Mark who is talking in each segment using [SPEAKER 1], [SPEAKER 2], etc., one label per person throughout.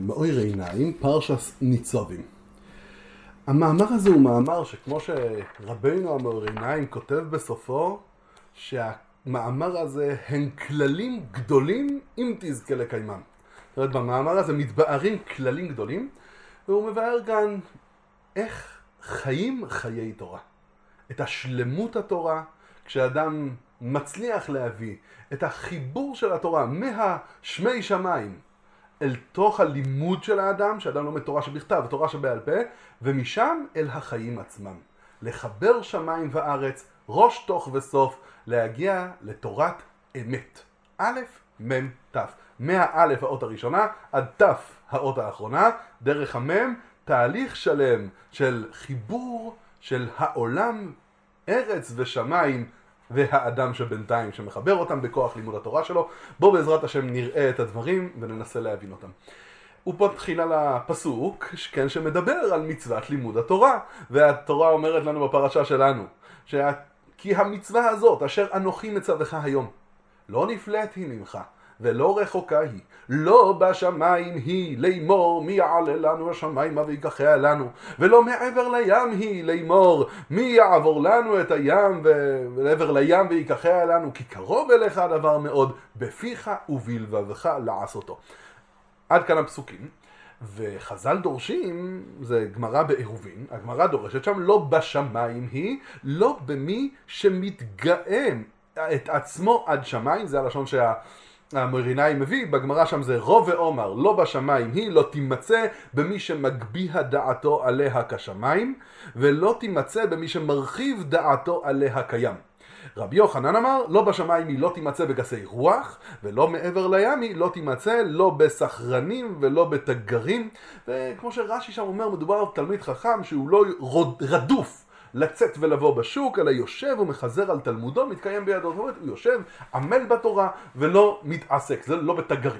[SPEAKER 1] מאיר עיניים, פרשת ניצבים. המאמר הזה הוא מאמר שכמו שרבנו המאיר עיניים כותב בסופו, שהמאמר הזה הם כללים גדולים אם תזכה לקיימם. זאת אומרת, במאמר הזה מתבארים כללים גדולים, והוא מבאר גם איך חיים חיי תורה. את השלמות התורה, כשאדם מצליח להביא את החיבור של התורה מהשמי שמיים אל תוך הלימוד של האדם, שאדם לומד תורה שבכתב ותורה שבעל פה, ומשם אל החיים עצמם. לחבר שמיים וארץ, ראש תוך וסוף, להגיע לתורת אמת. א', מ', ת'. מהאלף האות הראשונה עד ת' האות האחרונה, דרך המ', תהליך שלם של חיבור של העולם, ארץ ושמיים, והאדם שבינתיים שמחבר אותם בכוח לימוד התורה שלו. בוא בעזרת השם נראה את הדברים וננסה להבין אותם. ופה תחילה לפסוק כן, שמדבר על מצוות לימוד התורה, והתורה אומרת לנו בפרשה שלנו כי המצווה הזאת אשר אנוכי מצווך היום לא נפלאת היא ממך ולא רחוקה היא, לא בשמיים היא לאמור מי יעלה לנו השמיימה ויקחה לנו, ולא מעבר לים היא לאמור מי יעבור לנו את הים ולעבר לים ויקחה לנו, כי קרוב אליך הדבר מאוד, בפיך ובלבבך לעשותו. עד כאן הפסוקים. וחז"ל דורשים, זה גמרא בעירובין, הגמרא דורשת שם לא בשמיים היא, לא במי שמתגאה את עצמו עד שמיים, זה הלשון המאיר עיניים מביא, בגמרא שם זה רוב ואומר, לא בשמיים היא, לא תימצא במי שמגביה דעתו עליה כשמיים, ולא תימצא במי שמרחיב דעתו עליה קיים. רבי יוחנן אמר, לא בשמיים היא לא תימצא בגסי רוח, ולא מעבר לים היא לא תימצא, לא בסחרנים ולא בתגרים, וכמו שרש"י שם אומר, מדובר על תלמיד חכם שהוא לא רדוף לצאת ולבוא בשוק, אלא יושב ומחזר על תלמודו, מתקיים בידו, זאת אומרת, הוא יושב, עמל בתורה ולא מתעסק, זה לא בתגרים.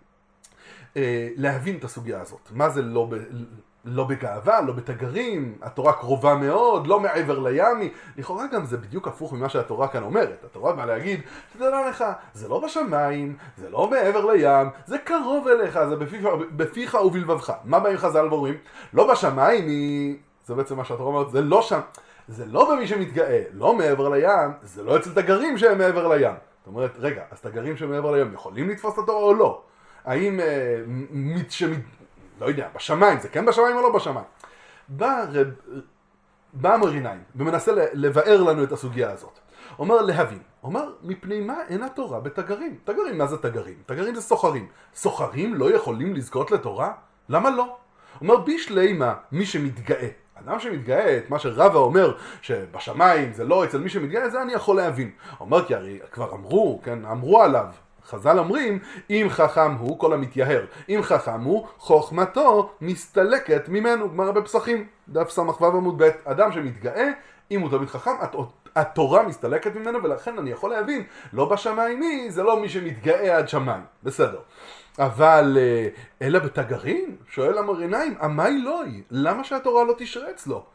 [SPEAKER 1] להבין את הסוגיה הזאת, מה זה לא בגאווה, לא בתגרים, התורה קרובה מאוד, לא מעבר לים, לכאורה גם זה בדיוק הפוך ממה שהתורה כאן אומרת. התורה באה להגיד, תדע לך, זה לא בשמיים, זה לא מעבר לים, זה קרוב אליך, זה בפיך ובלבבך. מה באים חז"ל ואומרים? לא בשמיים היא, זה בעצם מה שהתורה אומרת, זה לא שם, זה לא במי שמתגאה, לא מעבר לים, זה לא אצל תגרים שהם מעבר לים. זאת אומרת, רגע, אז תגרים שהם מעבר לים יכולים לתפוס את התורה או לא? האם לא יודע, בשמיים, זה כן בשמיים או לא בשמיים? בא מאיר עיניים ומנסה לבאר לנו את הסוגיה הזאת. אומר להבין, אומר מפני מה אין התורה בתגרים? תגרים, מה זה תגרים? תגרים זה סוחרים. סוחרים לא יכולים לזכות לתורה? למה לא? אומר בישלמה מי שמתגאה. אדם שמתגאה, את מה שרבא אומר שבשמיים זה לא אצל מי שמתגאה, זה אני יכול להבין. אומר כי הרי כבר אמרו, כן, אמרו עליו, חז"ל אומרים, אם חכם הוא, כל המתייהר, אם חכם הוא, חוכמתו מסתלקת ממנו. גמרא בפסחים, דף סמ"ו עמוד ב', אדם שמתגאה, אם הוא תלמיד חכם, התורה מסתלקת ממנו, ולכן אני יכול להבין, לא בשמיים היא, זה לא מי שמתגאה עד שמיים. בסדר. אבל אלא בתגרים, שואל המאיר עיניים, המאי לא היא? למה שהתורה לא תשרץ לו?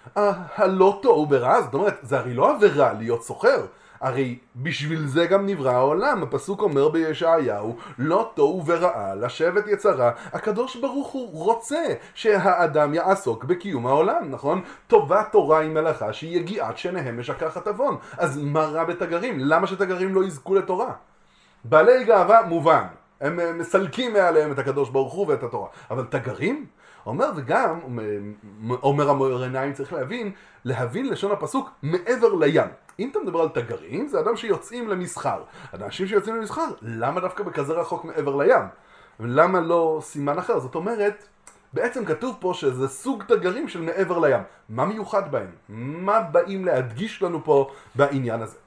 [SPEAKER 1] הלא תוהו ברע, זאת אומרת, זה הרי לא עבירה להיות סוחר. הרי בשביל זה גם נברא העולם. הפסוק אומר בישעיהו, לא תוהו ורעה, לשבת יצרה. הקדוש ברוך הוא רוצה שהאדם יעסוק בקיום העולם, נכון? טובה תורה היא מלאכה שהיא יגיעת שניהם משכחת עוון. אז מה רע בתגרים? למה שתגרים לא יזכו לתורה? בעלי גאווה מובן, הם מסלקים מעליהם את הקדוש ברוך הוא ואת התורה. אבל תגרים? אומר, וגם, אומר המאיר עיניים, צריך להבין לשון הפסוק מעבר לים. אם אתה מדבר על תגרים, זה אדם שיוצאים למסחר. אנשים שיוצאים למסחר, למה דווקא בכזה רחוק מעבר לים? ולמה לא סימן אחר? זאת אומרת, בעצם כתוב פה שזה סוג תגרים של מעבר לים. מה מיוחד בהם? מה באים להדגיש לנו פה בעניין הזה?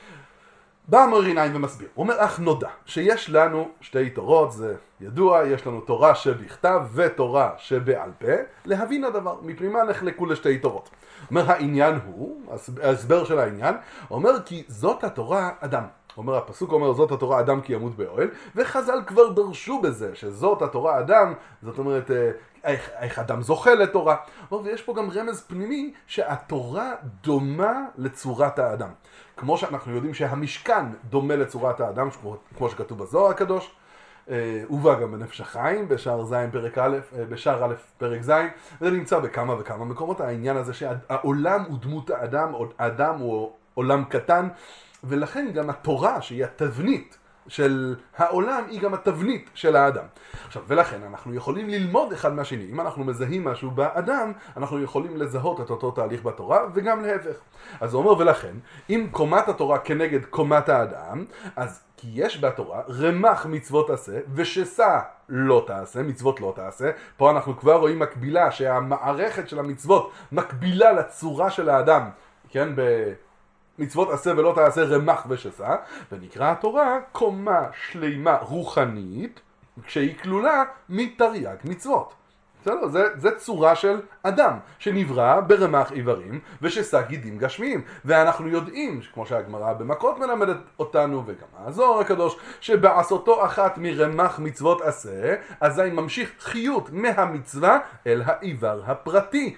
[SPEAKER 1] בא המאיר עיניים ומסביר. הוא אומר, אך נודע שיש לנו שתי תורות, זה ידוע, יש לנו תורה שבכתב ותורה שבעל פה, להבין הדבר, מפני מה נחלקו לשתי תורות. אומר, העניין הוא, ההסבר של העניין, אומר כי זאת התורה אדם. אומר, הפסוק אומר, זאת התורה אדם כי ימות באוהל, וחז"ל כבר דרשו בזה, שזאת התורה אדם, זאת אומרת, איך אדם זוכה לתורה. ויש פה גם רמז פנימי שהתורה דומה לצורת האדם. כמו שאנחנו יודעים שהמשכן דומה לצורת האדם, כמו שכתוב בזוהר הקדוש, הובא גם בנפש החיים, בשער ז' פרק א', בשער א' פרק ז', זה נמצא בכמה וכמה מקומות, העניין הזה שהעולם הוא דמות האדם, האדם הוא עולם קטן, ולכן גם התורה שהיא התבנית של העולם היא גם התבנית של האדם. עכשיו, ולכן אנחנו יכולים ללמוד אחד מהשני. אם אנחנו מזהים משהו באדם, אנחנו יכולים לזהות את אותו תהליך בתורה, וגם להפך. אז הוא אומר, ולכן, אם קומת התורה כנגד קומת האדם, אז כי יש בתורה רמ"ח מצוות עשה, ושסה לא תעשה, מצוות לא תעשה. פה אנחנו כבר רואים מקבילה, שהמערכת של המצוות מקבילה לצורה של האדם, כן, מצוות עשה ולא תעשה רמ"ח ושסה, ונקרא התורה קומה שלימה רוחנית, כשהיא כלולה מתרי"ג מצוות. בסדר? זה צורה של אדם שנברא ברמ"ח איברים ושסה גידים גשמיים. ואנחנו יודעים, כמו שהגמרא במכות מלמדת אותנו, וגם הזוהר הקדוש, שבעשותו אחת מרמ"ח מצוות עשה, אזי ממשיך חיות מהמצווה אל האיבר הפרטי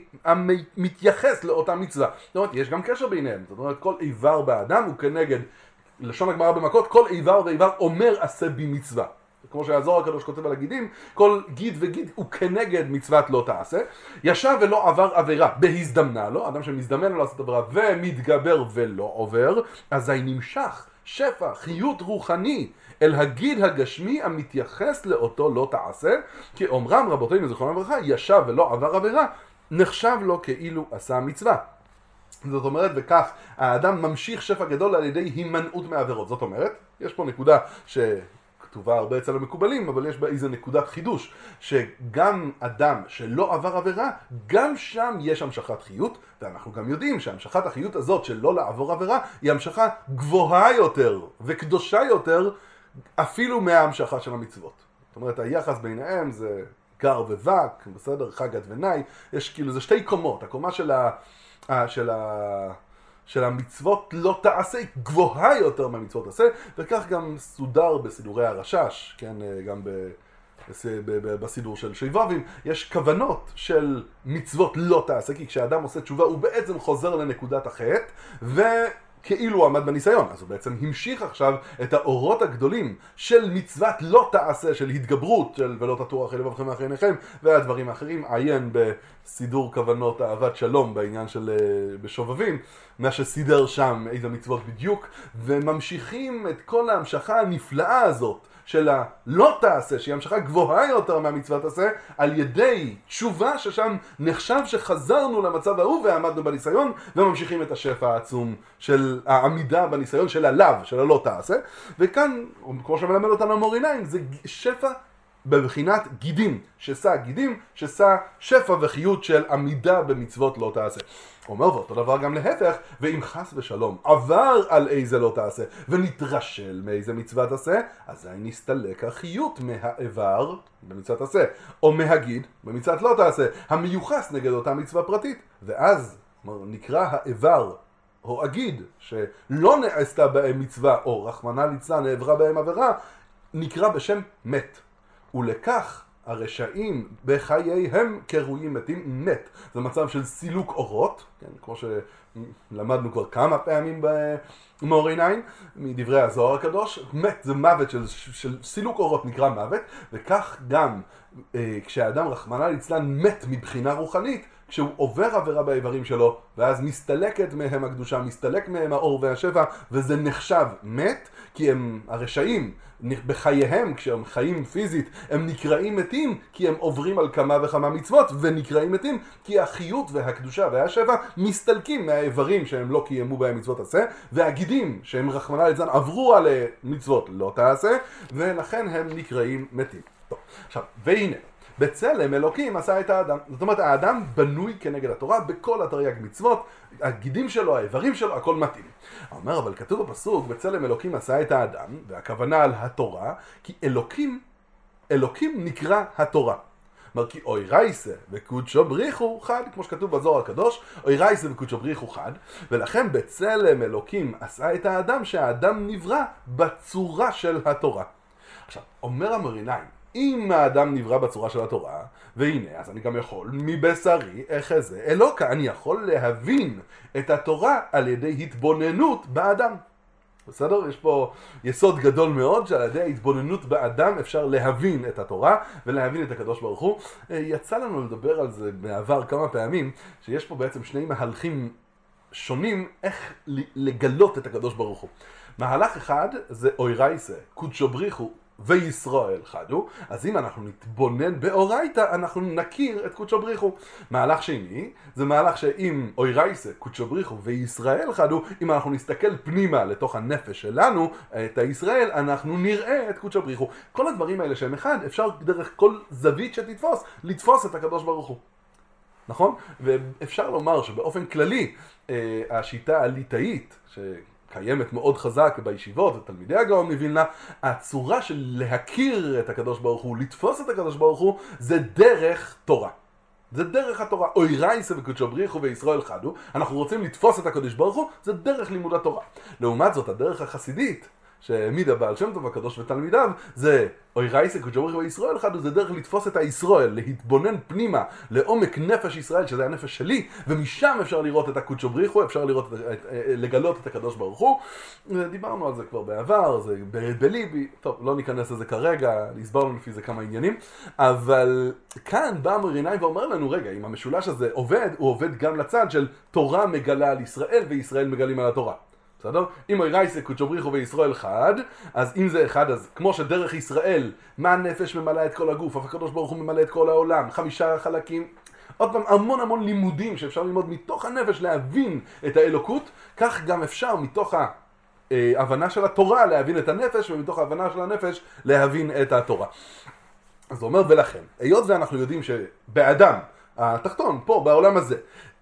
[SPEAKER 1] המתייחס לאותה מצווה. זאת אומרת, יש גם קשר ביניהם. זאת אומרת, כל איבר באדם הוא כנגד, לשון הגמרא במכות, כל איבר ואיבר אומר עשה בי מצווה. כמו שהזוהר הקדוש כותב על הגידים, כל גיד וגיד הוא כנגד מצוות לא תעשה. ישב ולא עבר עבירה, בהזדמנה לו, אדם שמזדמן לו לעשות עבירה ומתגבר ולא עובר, אזי נמשך שפע, חיות רוחני אל הגיד הגשמי המתייחס לאותו לא תעשה, כי אומרם רבותינו זיכרונם לברכה, ישב ולא עבר עבירה, נחשב לו כאילו עשה מצווה. זאת אומרת, וכך האדם ממשיך שפע גדול על ידי הימנעות מעבירות. זאת אומרת, יש פה נקודה כתובה הרבה אצל המקובלים, אבל יש בה איזה נקודת חידוש, שגם אדם שלא עבר עבירה, גם שם יש המשכת חיות, ואנחנו גם יודעים שהמשכת החיות הזאת של לא לעבור עבירה, היא המשכה גבוהה יותר וקדושה יותר, אפילו מההמשכה של המצוות. זאת אומרת, היחס ביניהם זה גר ובק, בסדר, חגת ונאי, יש כאילו, זה שתי קומות, הקומה של המצוות לא תעשה היא גבוהה יותר מהמצוות עשה, וכך גם סודר בסידורי הרשש, כן, גם בסידור של שיבבים, יש כוונות של מצוות לא תעשה, כי כשאדם עושה תשובה הוא בעצם חוזר לנקודת החטא, כאילו הוא עמד בניסיון, אז הוא בעצם המשיך עכשיו את האורות הגדולים של מצוות לא תעשה, של התגברות, של ולא תטורו אחרי לבבכם ואחרי עיניכם, והדברים האחרים, עיין בסידור כוונות אהבת שלום בעניין של בשובבים, מה שסידר שם איזה מצוות בדיוק, וממשיכים את כל ההמשכה הנפלאה הזאת של הלא תעשה, שהיא המשכה גבוהה יותר מהמצוות עשה, על ידי תשובה ששם נחשב שחזרנו למצב ההוא ועמדנו בניסיון, וממשיכים את השפע העצום של העמידה בניסיון של הלאו, של הלא תעשה. וכאן, כמו שמלמד אותנו המוריניים, זה שפע בבחינת גידים, שסה גידים, שסה שפע וחיות של עמידה במצוות לא תעשה. אומר ואותו דבר גם להפך, ואם חס ושלום עבר על איזה לא תעשה ונתרשל מאיזה מצוות עשה, אזי נסתלק החיות מהאיבר במצוות עשה, או מהגיד במצוות לא תעשה, המיוחס נגד אותה מצווה פרטית, ואז נקרא האיבר או הגיד שלא נעשתה בהם מצווה, או רחמנא ליצלן נעברה בהם עבירה, נקרא בשם מת. ולכך הרשעים בחייהם קרויים מתים, מת. זה מצב של סילוק אורות, כן, כמו שלמדנו כבר כמה פעמים במאור עיניים, מדברי הזוהר הקדוש. מת זה מוות של סילוק אורות נקרא מוות, וכך גם כשהאדם רחמנא ליצלן מת מבחינה רוחנית, כשהוא עובר עבירה באיברים שלו, ואז מסתלקת מהם הקדושה, מסתלק מהם האור והשפע, וזה נחשב מת, כי הם הרשעים בחייהם, כשהם חיים פיזית, הם נקראים מתים, כי הם עוברים על כמה וכמה מצוות, ונקראים מתים, כי החיות והקדושה והשפע מסתלקים מהאיברים שהם לא קיימו בהם מצוות עשה, והגידים שהם רחמנא ליצלן עברו על מצוות לא תעשה, ולכן הם נקראים מתים. טוב, עכשיו, והנה, בצלם אלוקים עשה את האדם. זאת אומרת, האדם בנוי כנגד התורה בכל התרי"ג מצוות, הגידים שלו, האיברים שלו, הכל מתאים. אומר, אבל כתוב בפסוק, בצלם אלוקים עשה את האדם, והכוונה על התורה, כי אלוקים נקרא התורה. אומר, כי אוי רייסה וקודשו בריחו חד, כמו שכתוב בזוהר הקדוש, אוי רייסה וקודשו בריחו חד, ולכן בצלם אלוקים עשה את האדם, שהאדם נברא בצורה של התורה. עכשיו, אומר המוריניים, אם האדם נברא בצורה של התורה, והנה, אז אני גם יכול מבשרי אחזה אלוקה, אני יכול להבין את התורה על ידי התבוננות באדם. בסדר? יש פה יסוד גדול מאוד שעל ידי ההתבוננות באדם אפשר להבין את התורה ולהבין את הקדוש ברוך הוא. יצא לנו לדבר על זה בעבר כמה פעמים, שיש פה בעצם שני מהלכים שונים איך לגלות את הקדוש ברוך הוא. מהלך אחד זה אוירייסה, קודשו בריחו וישראל חדו, אז אם אנחנו נתבונן באורייתא, אנחנו נכיר את קודשו בריחו. מהלך שני, זה מהלך שאם אוירייסה, קודשו בריחו וישראל חדו, אם אנחנו נסתכל פנימה לתוך הנפש שלנו, את הישראל, אנחנו נראה את קודשו בריחו. כל הדברים האלה שהם אחד, אפשר דרך כל זווית שתתפוס, לתפוס את הקדוש ברוך הוא. נכון? ואפשר לומר שבאופן כללי, השיטה הליטאית, קיימת מאוד חזק בישיבות ותלמידי הגאון מווילנה, הצורה של להכיר את הקדוש ברוך הוא, לתפוס את הקדוש ברוך הוא, זה דרך תורה. זה דרך התורה. אוירייסה וקודשו בריחו וישראל חדו, אנחנו רוצים לתפוס את הקדוש ברוך הוא, זה דרך לימוד התורה. לעומת זאת, הדרך החסידית, שהעמיד הבעל שם טוב הקדוש ותלמידיו, זה אוירייסה קודשו בריחו וישראל חדו, זה דרך לתפוס את הישראל, להתבונן פנימה לעומק נפש ישראל, שזה הנפש שלי, ומשם אפשר לראות את הקודשו בריחו, אפשר לגלות את הקדוש ברוך הוא. דיברנו על זה כבר בעבר, זה בליבי, טוב, לא ניכנס לזה כרגע, הסברנו לפי זה כמה עניינים, אבל כאן בא המורי ואומר לנו, רגע, אם המשולש הזה עובד, הוא עובד גם לצד של תורה מגלה על ישראל, וישראל מגלים על התורה. בסדר? אם אוירייסה קודשו בריחו וישראל חד, אז אם זה אחד, אז כמו שדרך ישראל, מה הנפש ממלא את כל הגוף, אף הקדוש ברוך הוא ממלא את כל העולם, 5 חלקים, עוד פעם המון לימודים שאפשר ללמוד מתוך הנפש להבין את האלוקות, כך גם אפשר מתוך ההבנה של התורה להבין את הנפש, ומתוך ההבנה של הנפש להבין את התורה. אז הוא אומר, ולכן, היות ואנחנו יודעים שבאדם, התחתון, פה, בעולם הזה,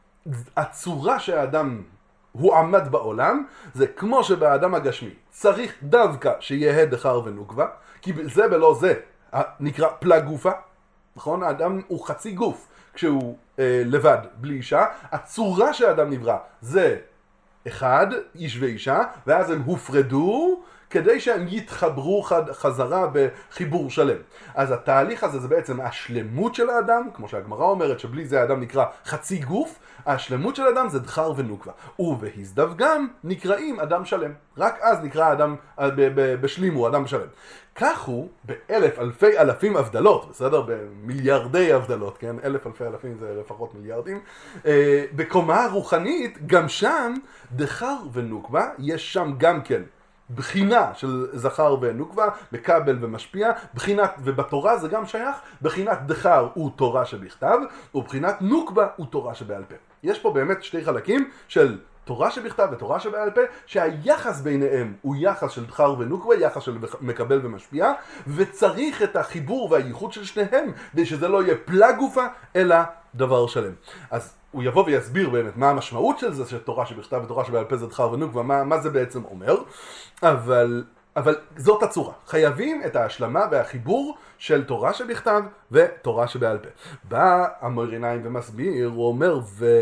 [SPEAKER 1] הצורה שהאדם הוא עמד בעולם, זה כמו שבאדם הגשמי צריך דווקא שיהיה דחר ונוקבה, כי זה בלא זה נקרא פלג גופה, נכון? האדם הוא חצי גוף כשהוא לבד, בלי אישה. הצורה שהאדם נברא זה אחד, איש ואישה, ואז הם הופרדו כדי שהם יתחברו חזרה בחיבור שלם. אז התהליך הזה זה בעצם השלמות של האדם, כמו שהגמרא אומרת שבלי זה האדם נקרא חצי גוף, השלמות של האדם זה דחר ונוקבה. ובהזדו גם נקראים אדם שלם. רק אז נקרא אדם בשלימו, אדם שלם. כך הוא באלף אלפי אלפים הבדלות, בסדר? במיליארדי הבדלות, כן? אלף אלפי אלפים זה לפחות מיליארדים. בקומה הרוחנית, גם שם דחר ונוקבה, יש שם גם כן בחינה של זכר ונוקבה, מקבל ומשפיע, בחינת, ובתורה זה גם שייך, בחינת דחר הוא תורה שבכתב, ובחינת נוקבה הוא תורה שבעל פה. יש פה באמת שתי חלקים של תורה שבכתב ותורה שבעל פה, שהיחס ביניהם הוא יחס של דחר ונוקבה, יחס של מקבל ומשפיע, וצריך את החיבור והייחוד של שניהם, כדי שזה לא יהיה פלג גופה, אלא דבר שלם. אז הוא יבוא ויסביר באמת מה המשמעות של זה, שתורה שבכתב ותורה שבעל פה זה דחר ונוקבה, מה זה בעצם אומר, אבל זאת הצורה. חייבים את ההשלמה והחיבור של תורה שבכתב ותורה שבעל פה. בא המורי ומסביר, הוא אומר,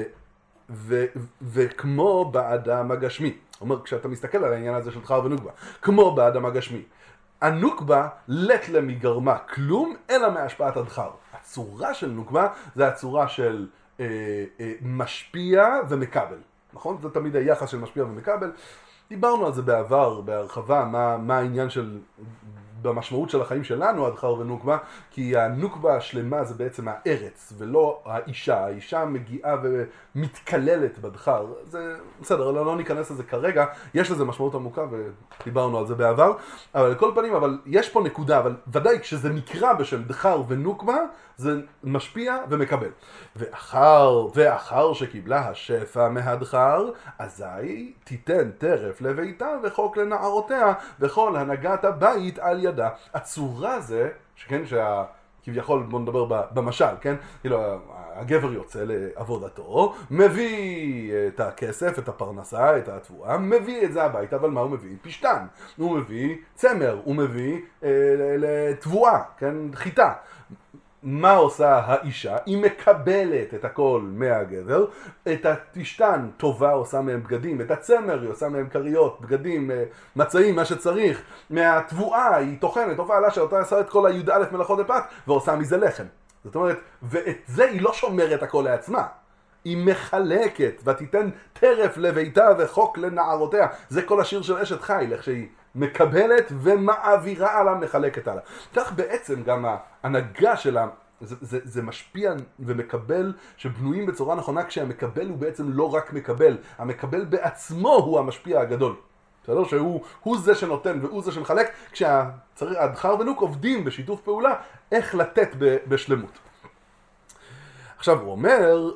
[SPEAKER 1] וכמו באדם הגשמי. הוא אומר, כשאתה מסתכל על העניין הזה של דחר ונוקבה, כמו באדם הגשמי, הנוקבה לט למגרמה כלום, אלא מהשפעת הדחר. הצורה של נוקבה זה הצורה של משפיע ומקבל. נכון? זה תמיד היחס של משפיע ומקבל. דיברנו על זה בעבר, בהרחבה, מה העניין של במשמעות של החיים שלנו, הדחר ונוקבה, כי הנוקבה השלמה זה בעצם הארץ, ולא האישה. האישה מגיעה ומתקללת בדחר. זה בסדר, לא ניכנס לזה כרגע, יש לזה משמעות עמוקה, ודיברנו על זה בעבר. אבל לכל פנים, אבל יש פה נקודה, אבל ודאי כשזה נקרא בשם דחר ונוקבה, זה משפיע ומקבל. ואחר שקיבלה השפע מהדחר, אזי תיתן טרף לביתה וחוק לנערותיה, וכל הנהגת הבית על ידה. הצורה זה, שכן, כביכול, בוא נדבר במשל, כן? כאילו, הגבר יוצא לעבודתו, מביא את הכסף, את הפרנסה, את התבואה, מביא את זה הביתה, אבל מה הוא מביא? פשטן. הוא מביא צמר, הוא מביא לתבואה, כן? חיטה. מה עושה האישה? היא מקבלת את הכל מהגבר, את הפשטן טובה עושה מהם בגדים, את הצמר היא עושה מהם קריות, בגדים, מצעים, מה שצריך, מהתבואה היא טוחנת, תופעה שאותה עושה את כל הי"א מלאכות בפת ועושה מזה לחם. זאת אומרת, ואת זה היא לא שומרת הכל לעצמה. היא מחלקת, ותיתן טרף לביתה וחוק לנערותיה. זה כל השיר של אשת חיל, איך שהיא מקבלת ומעבירה עליו, מחלקת עליו. כך בעצם גם ההנהגה שלה, זה משפיע ומקבל שבנויים בצורה נכונה, כשהמקבל הוא בעצם לא רק מקבל, המקבל בעצמו הוא המשפיע הגדול. בסדר? שהוא זה שנותן והוא זה שמחלק, כשהדחר ונוק עובדים בשיתוף פעולה, איך לתת בשלמות. עכשיו הוא אומר,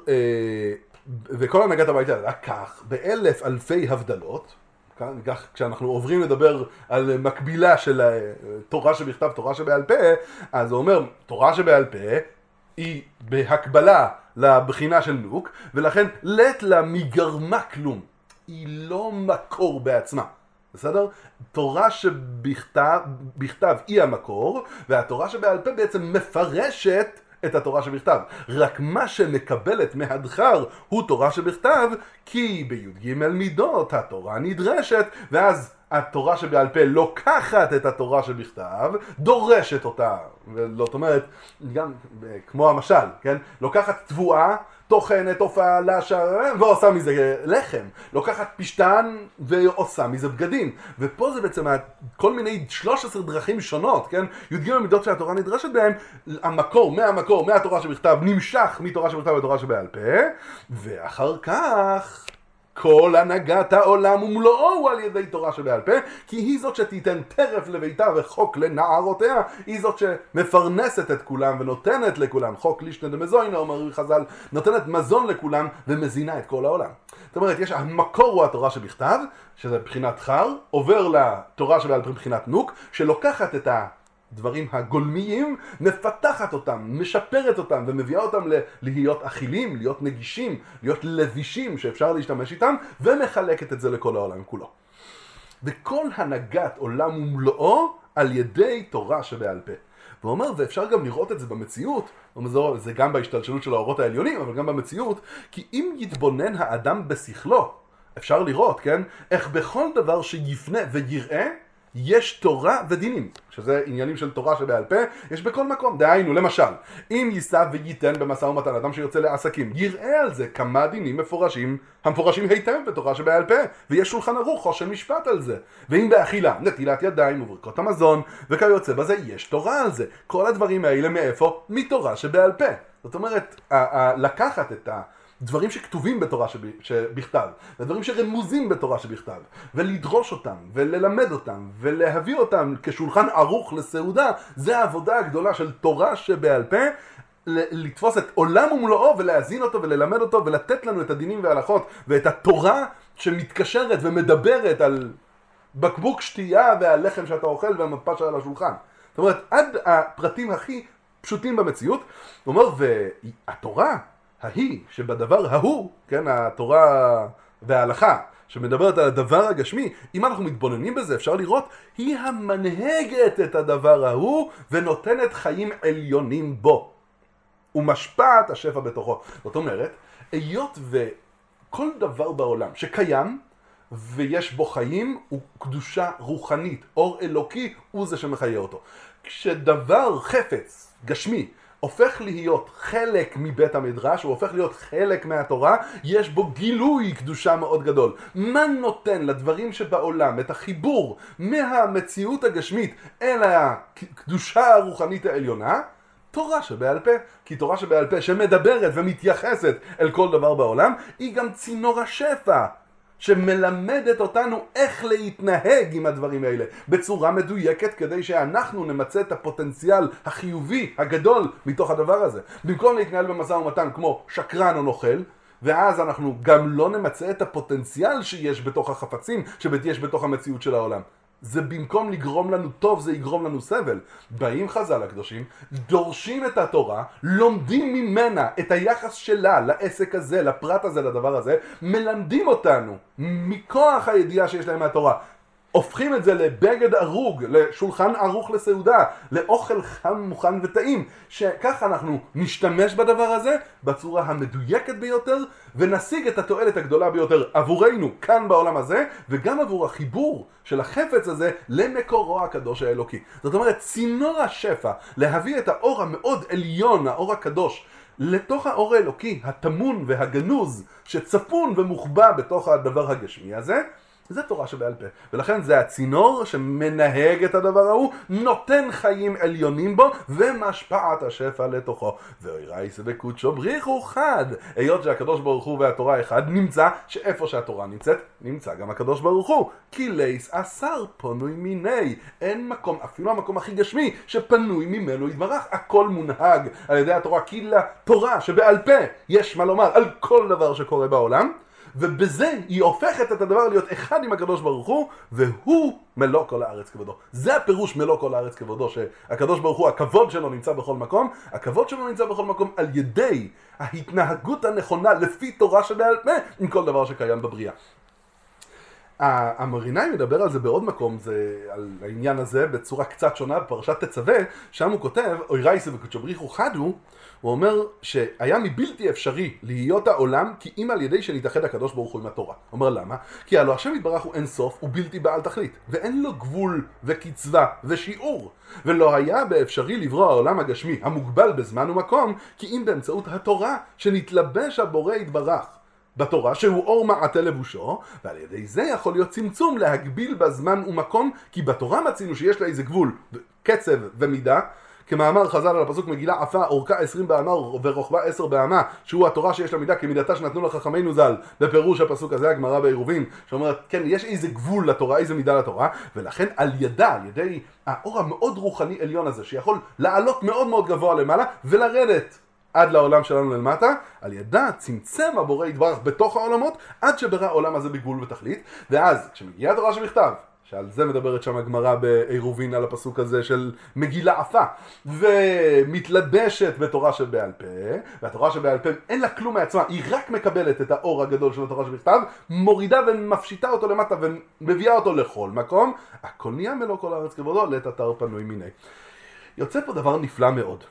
[SPEAKER 1] וכל הנהגת הבית היה כך, באלף אלפי הבדלות, כך כשאנחנו עוברים לדבר על מקבילה של תורה שבכתב, תורה שבעל פה, אז הוא אומר, תורה שבעל פה היא בהקבלה לבחינה של נוק, ולכן לית לה מגרמה כלום. היא לא מקור בעצמה. בסדר? תורה שבכתב היא המקור, והתורה שבעל פה בעצם מפרשת את התורה שבכתב. רק מה שמקבלת מהדחר הוא תורה שבכתב, כי בי"ג מידות התורה נדרשת, ואז התורה שבעל פה לוקחת את התורה שבכתב, דורשת אותה. זאת אומרת, גם כמו המשל, כן? לוקחת תבואה, טוחנת, הופעה, לשע, ועושה מזה לחם. לוקחת פשטן ועושה מזה בגדים. ופה זה בעצם כל מיני 13 דרכים שונות, כן? י"ג מידות שהתורה נדרשת בהם, המקור, מהתורה שבכתב, נמשך מתורה שבכתב לתורה שבעל פה, ואחר כך כל הנהגת העולם ומלואו הוא על ידי תורה שבעל פה, כי היא זאת שתיתן טרף לביתה וחוק לנערותיה, היא זאת שמפרנסת את כולם ונותנת לכולם, חוק לישנא דמזוינא, אומר חז"ל, נותנת מזון לכולם ומזינה את כל העולם. זאת אומרת, המקור הוא התורה שבכתב, שזה בחינת חר, עובר לתורה שבעל פה בחינת נוק, שלוקחת את הדברים הגולמיים, מפתחת אותם, משפרת אותם ומביאה אותם להיות אכילים, להיות נגישים, להיות לבישים שאפשר להשתמש איתם, ומחלקת את זה לכל העולם כולו. וכל הנהגת עולם ומלואו על ידי תורה שבעל פה. והוא אומר, ואפשר גם לראות את זה במציאות, זה גם בהשתלשלות של האורות העליונים, אבל גם במציאות, כי אם יתבונן האדם בשכלו, אפשר לראות, כן? איך בכל דבר שיפנה ויראה, יש תורה ודינים, שזה עניינים של תורה שבעל פה, יש בכל מקום. דהיינו, למשל, אם יישא וייתן במשא ומתן, אדם שיוצא לעסקים, יראה על זה כמה דינים מפורשים, המפורשים היטב בתורה שבעל פה, ויש שולחן ערוך חושן משפט על זה. ואם באכילה, נטילת ידיים וברכות המזון, וכיוצא בזה, יש תורה על זה. כל הדברים האלה מאיפה? מתורה שבעל פה. זאת אומרת, לקחת את דברים שכתובים בתורה שבכתב, ודברים שרמוזים בתורה שבכתב, ולדרוש אותם, וללמד אותם, ולהביא אותם כשולחן ערוך לסעודה, זה העבודה הגדולה של תורה שבעל פה, לתפוס את עולם ומלואו ולהזין אותו וללמד אותו ולתת לנו את הדינים וההלכות ואת התורה שמתקשרת ומדברת על בקבוק שתייה והלחם שאתה אוכל והמפה שעל השולחן. זאת אומרת, עד הפרטים הכי פשוטים במציאות. הוא אומר, והתורה ההיא שבדבר ההוא, כן, התורה וההלכה שמדברת על הדבר הגשמי, אם אנחנו מתבוננים בזה אפשר לראות, היא המנהגת את הדבר ההוא ונותנת חיים עליונים בו. ומשפעת השפע בתוכו. זאת אומרת, היות וכל דבר בעולם שקיים ויש בו חיים הוא קדושה רוחנית, אור אלוקי הוא זה שמחיה אותו. כשדבר חפץ גשמי הופך להיות חלק מבית המדרש, הוא הופך להיות חלק מהתורה, יש בו גילוי קדושה מאוד גדול. מה נותן לדברים שבעולם את החיבור מהמציאות הגשמית אל הקדושה הרוחנית העליונה? תורה שבעל פה. כי תורה שבעל פה שמדברת ומתייחסת אל כל דבר בעולם, היא גם צינור השפע שמלמדת אותנו איך להתנהג עם הדברים האלה בצורה מדויקת, כדי שאנחנו נמצא את הפוטנציאל החיובי הגדול מתוך הדבר הזה. במקום להתנהל במשא ומתן כמו שקרן או נוכל, ואז אנחנו גם לא נמצא את הפוטנציאל שיש בתוך החפצים, שיש בתוך המציאות של העולם. זה במקום לגרום לנו טוב, זה יגרום לנו סבל. באים חז"ל הקדושים, דורשים את התורה, לומדים ממנה את היחס שלה לעסק הזה, לפרט הזה, לדבר הזה, מלמדים אותנו מכוח הידיעה שיש להם מהתורה. הופכים את זה לבגד ארוג, לשולחן ערוך לסעודה, לאוכל חם מוכן וטעים, שכך אנחנו נשתמש בדבר הזה בצורה המדויקת ביותר, ונשיג את התועלת הגדולה ביותר עבורנו כאן בעולם הזה, וגם עבור החיבור של החפץ הזה למקורו הקדוש האלוקי. זאת אומרת, צינור השפע להביא את האור המאוד עליון, האור הקדוש, לתוך האור האלוקי, התמון והגנוז, שצפון ומוחבא בתוך הדבר הגשמי הזה, זה תורה שבעל פה. ולכן זה הצינור שמנהג את הדבר ההוא, נותן חיים עליונים בו, ומשפעת השפע לתוכו. ואירייס וקודשו בריחו חד. היות שהקדוש ברוך הוא והתורה אחד, נמצא שאיפה שהתורה נמצאת, נמצא גם הקדוש ברוך הוא. כי ליס אסר פנוי מיני. אין מקום, אפילו המקום הכי גשמי, שפנוי ממנו יתברך. הכל מונהג על ידי התורה, כי לתורה שבעל פה יש מה לומר על כל דבר שקורה בעולם. ובזה היא הופכת את הדבר להיות אחד עם הקדוש ברוך הוא, והוא מלוא כל הארץ כבודו. זה הפירוש מלוא כל הארץ כבודו, שהקדוש ברוך הוא, הכבוד שלו נמצא בכל מקום, הכבוד שלו נמצא בכל מקום על ידי ההתנהגות הנכונה לפי תורה שבעל פה עם כל דבר שקיים בבריאה. המרינאי מדבר על זה בעוד מקום, זה על העניין הזה בצורה קצת שונה בפרשת תצווה, שם הוא כותב, אוירייס וקודשו בריחו חדו, הוא אומר שהיה מבלתי אפשרי להיות העולם כי אם על ידי שנתאחד הקדוש ברוך הוא עם התורה. הוא אומר למה? כי הלוא השם יתברך הוא אין סוף, הוא בלתי בעל תכלית, ואין לו גבול וקצבה ושיעור, ולא היה באפשרי לברוא העולם הגשמי המוגבל בזמן ומקום, כי אם באמצעות התורה שנתלבש הבורא יתברך בתורה, שהוא אור מעטה לבושו, ועל ידי זה יכול להיות צמצום להגביל בזמן ומקום, כי בתורה מצינו שיש לה איזה גבול, קצב ומידה, כמאמר חז"ל על הפסוק מגילה עפה, אורכה 20 באמה ורוחבה 10 באמה, שהוא התורה שיש לה מידה כמידתה שנתנו לחכמינו ז"ל, בפירוש הפסוק הזה הגמרא בעירובין, שאומרת, כן, יש איזה גבול לתורה, איזה מידה לתורה, ולכן על ידה, על ידי האור המאוד רוחני עליון הזה, שיכול לעלות מאוד מאוד גבוה למעלה, ולרדת עד לעולם שלנו למטה, על ידה צמצם הבורא יתברך בתוך העולמות, עד שברא העולם הזה בגבול ותכלית, ואז כשמגיעה התורה שבכתב, שעל זה מדברת שם הגמרא בעירובין על הפסוק הזה של מגילה עפה, ומתלבשת בתורה שבעל פה, והתורה שבעל פה אין לה כלום מעצמה, היא רק מקבלת את האור הגדול של התורה שבכתב, מורידה ומפשיטה אותו למטה ומביאה אותו לכל מקום, הכל נהיה מלוא כל הארץ כבודו, לית אתר פנוי מיני. יוצא פה דבר נפלא מאוד.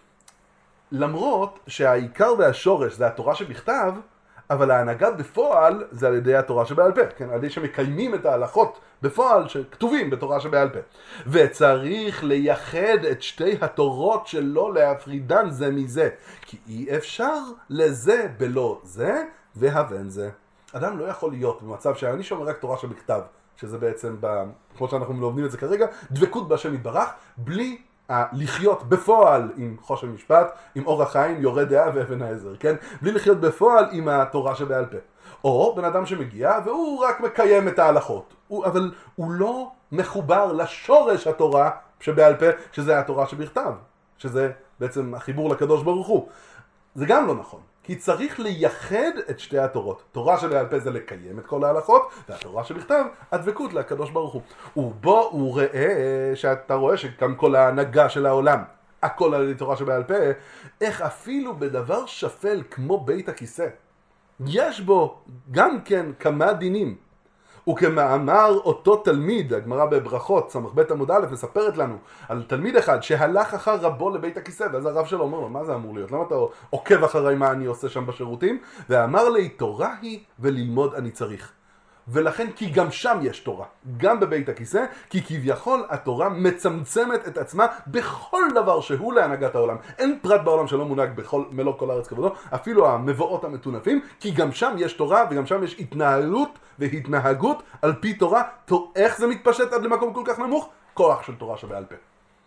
[SPEAKER 1] למרות שהעיקר והשורש זה התורה שבכתב, אבל ההנהגה בפועל זה על ידי התורה שבעל פה, כן? על ידי שמקיימים את ההלכות בפועל שכתובים בתורה שבעל פה. וצריך לייחד את שתי התורות שלא להפרידן זה מזה, כי אי אפשר לזה בלא זה והבן זה. אדם לא יכול להיות במצב שאני שומר רק תורה שבכתב, שזה בעצם, כמו שאנחנו מלומדים את זה כרגע, דבקות בהשם יתברך, בלי לחיות בפועל עם חושן משפט, עם אור החיים, יורה דעה ואבן העזר, כן? בלי לחיות בפועל עם התורה שבעל פה. או בן אדם שמגיע והוא רק מקיים את ההלכות, אבל הוא לא מחובר לשורש התורה שבעל פה, שזה התורה שבכתב, שזה בעצם החיבור לקדוש ברוך הוא. זה גם לא נכון. כי צריך לייחד את שתי התורות. תורה שבעל פה זה לקיים את כל ההלכות, והתורה שבכתב, הדבקות לקדוש ברוך הוא. ובו הוא ראה, שאתה רואה שגם כל ההנהגה של העולם, הכל על תורה שבעל פה, איך אפילו בדבר שפל כמו בית הכיסא, יש בו גם כן כמה דינים. וכמאמר אותו תלמיד, הגמרא בברכות, סמך בית עמוד א', מספרת לנו על תלמיד אחד שהלך אחר רבו לבית הכיסא, ואז הרב שלו אומר לו, מה זה אמור להיות? למה אתה עוקב אחריי מה אני עושה שם בשירותים? ואמר לי, תורה היא וללמוד אני צריך. ולכן כי גם שם יש תורה, גם בבית הכיסא, כי כביכול התורה מצמצמת את עצמה בכל דבר שהוא להנהגת העולם. אין פרט בעולם שלא מונהג מלוא כל הארץ כבודו, אפילו המבואות המטונפים, כי גם שם יש תורה וגם שם יש התנהלות והתנהגות על פי תורה. איך זה מתפשט עד למקום כל כך נמוך? כוח של תורה שבעל פה.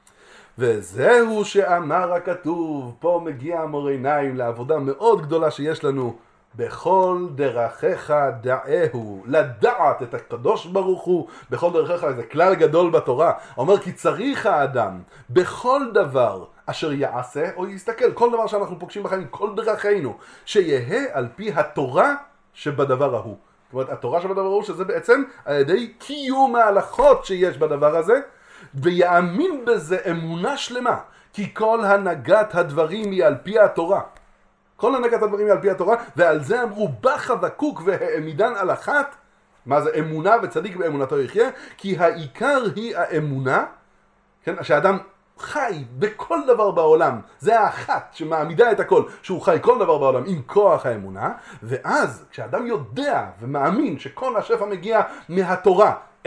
[SPEAKER 1] וזהו שאמר הכתוב, פה מגיע המורה עיניים לעבודה מאוד גדולה שיש לנו, בכל דרכיך דעהו, לדעת את הקדוש ברוך הוא, בכל דרכיך, זה כלל גדול בתורה, אומר כי צריך האדם בכל דבר אשר יעשה או יסתכל, כל דבר שאנחנו פוגשים בחיים, כל דרכינו, שיהיה על פי התורה שבדבר ההוא. זאת אומרת, התורה שבדבר ההוא, שזה בעצם על ידי קיום ההלכות שיש בדבר הזה, ויאמין בזה אמונה שלמה, כי כל הנהגת הדברים היא על פי התורה. כל הנהגת הדברים היא על פי התורה, ועל זה אמרו בך וקוק והעמידן על אחת. מה זה אמונה וצדיק באמונתו יחיה? כי העיקר היא האמונה, כן? שהאדם חי בכל דבר בעולם, זה האחת שמעמידה את הכל, שהוא חי כל דבר בעולם עם כוח האמונה, ואז כשאדם יודע ומאמין שכל השפע מגיע מהתורה, איך?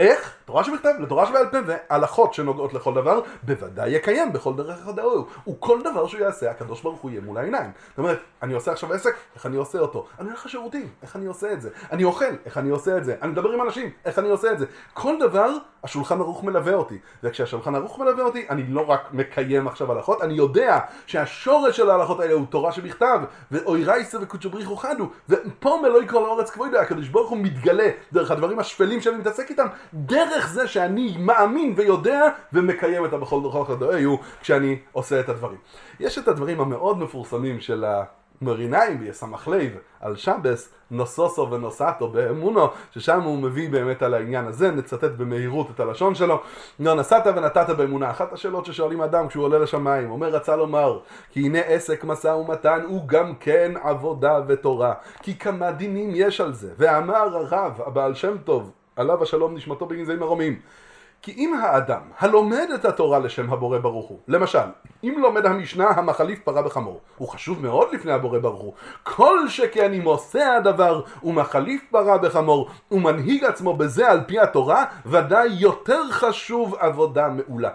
[SPEAKER 1] תורה שבכתב לתורה שבעל פה והלכות שנוגעות לכל דבר, בוודאי יקיים בכל דרך הדאו. וכל דבר שהוא יעשה, הקדוש ברוך הוא יהיה מול העיניים. זאת אומרת, אני עושה עכשיו עסק, איך אני עושה אותו? אני הולך לשירותים, איך אני עושה את זה? אני אוכל, איך אני עושה את זה? אני מדבר עם אנשים, איך אני עושה את זה? כל דבר, השולחן ערוך מלווה אותי. וכשהשולחן ערוך מלווה אותי, אני לא רק מקיים עכשיו הלכות, אני יודע שהשורש של ההלכות האלה הוא תורה שבכתב, ואוי רייסה וקודשו בריחו חדו, ופה מלוא יקרא לאורץ כבודו, הקדוש ברוך הוא מתגלה דרך הדברים השפלים שאני מתעסק איתם, דרך זה שאני מאמין ויודע ומקיים את בכל דרך הדאו כשאני עושה את הדברים. יש את הדברים המאוד מפורסמים של המרינאים ביסמך לב על שבס, נוסוסו ונוסעתו באמונו, ששם הוא מביא באמת על העניין הזה, נצטט במהירות את הלשון שלו. נסעת ונתת באמונה. אחת השאלות ששואלים אדם כשהוא עולה לשמיים, אומר רצה לומר, כי הנה עסק משא ומתן הוא גם כן עבודה ותורה, כי כמה דינים יש על זה. ואמר הרב, הבעל שם טוב, עליו השלום נשמתו בגנזי מרומים, כי אם האדם הלומד את התורה לשם הבורא ברוך הוא, למשל, אם לומד המשנה המחליף פרה בחמור, הוא חשוב מאוד לפני הבורא ברוך הוא. כל שכן אם עושה הדבר ומחליף פרה בחמור ומנהיג עצמו בזה על פי התורה, ודאי יותר חשוב עבודה מעולה.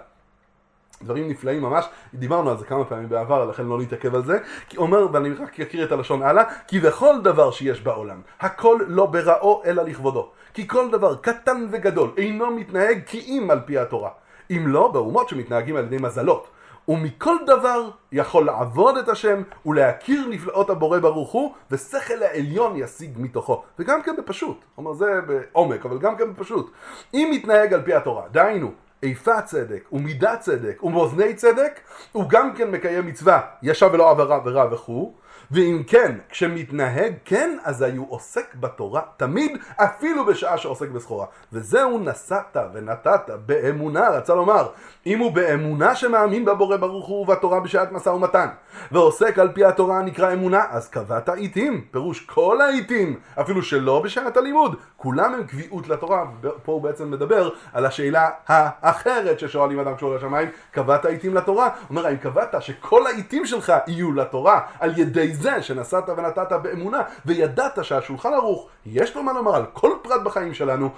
[SPEAKER 1] דברים נפלאים ממש, דיברנו על זה כמה פעמים בעבר, לכן לא נתעכב על זה, כי אומר, ואני רק אקריא את הלשון הלאה, כי בכל דבר שיש בעולם, הכל לא בראו אלא לכבודו, כי כל דבר קטן וגדול אינו מתנהג כי אם על פי התורה, אם לא באומות שמתנהגים על ידי מזלות, ומכל דבר יכול לעבוד את השם ולהכיר נפלאות הבורא ברוך הוא, ושכל העליון ישיג מתוכו, וגם כן בפשוט, אומר זה בעומק, אבל גם כן בפשוט, אם מתנהג על פי התורה, דהיינו, איפה צדק ומידה צדק ומאזני צדק, הוא גם כן מקיים מצווה, ישב ולא עברה ורע וכו', ואם כן, כשמתנהג כן, אז הוא עוסק בתורה תמיד, אפילו בשעה שעוסק בסחורה. וזהו נסעת ונתת באמונה, רצה לומר, אם הוא באמונה שמאמין בבורא ברוך הוא ובתורה בשעת משא ומתן, ועוסק על פי התורה נקרא אמונה, אז קבעת עיתים, פירוש כל העיתים, אפילו שלא בשעת הלימוד, כולם הם קביעות לתורה. פה הוא בעצם מדבר על השאלה האחרת ששואלים אדם כשהוא לשמיים, קבעת עיתים לתורה? אומר, אם קבעת שכל העיתים שלך יהיו לתורה על ידי זה שנסעת ונתת באמונה, וידעת שהשולחן ערוך יש לו מה לומר על כל פרט בחיים שלנו,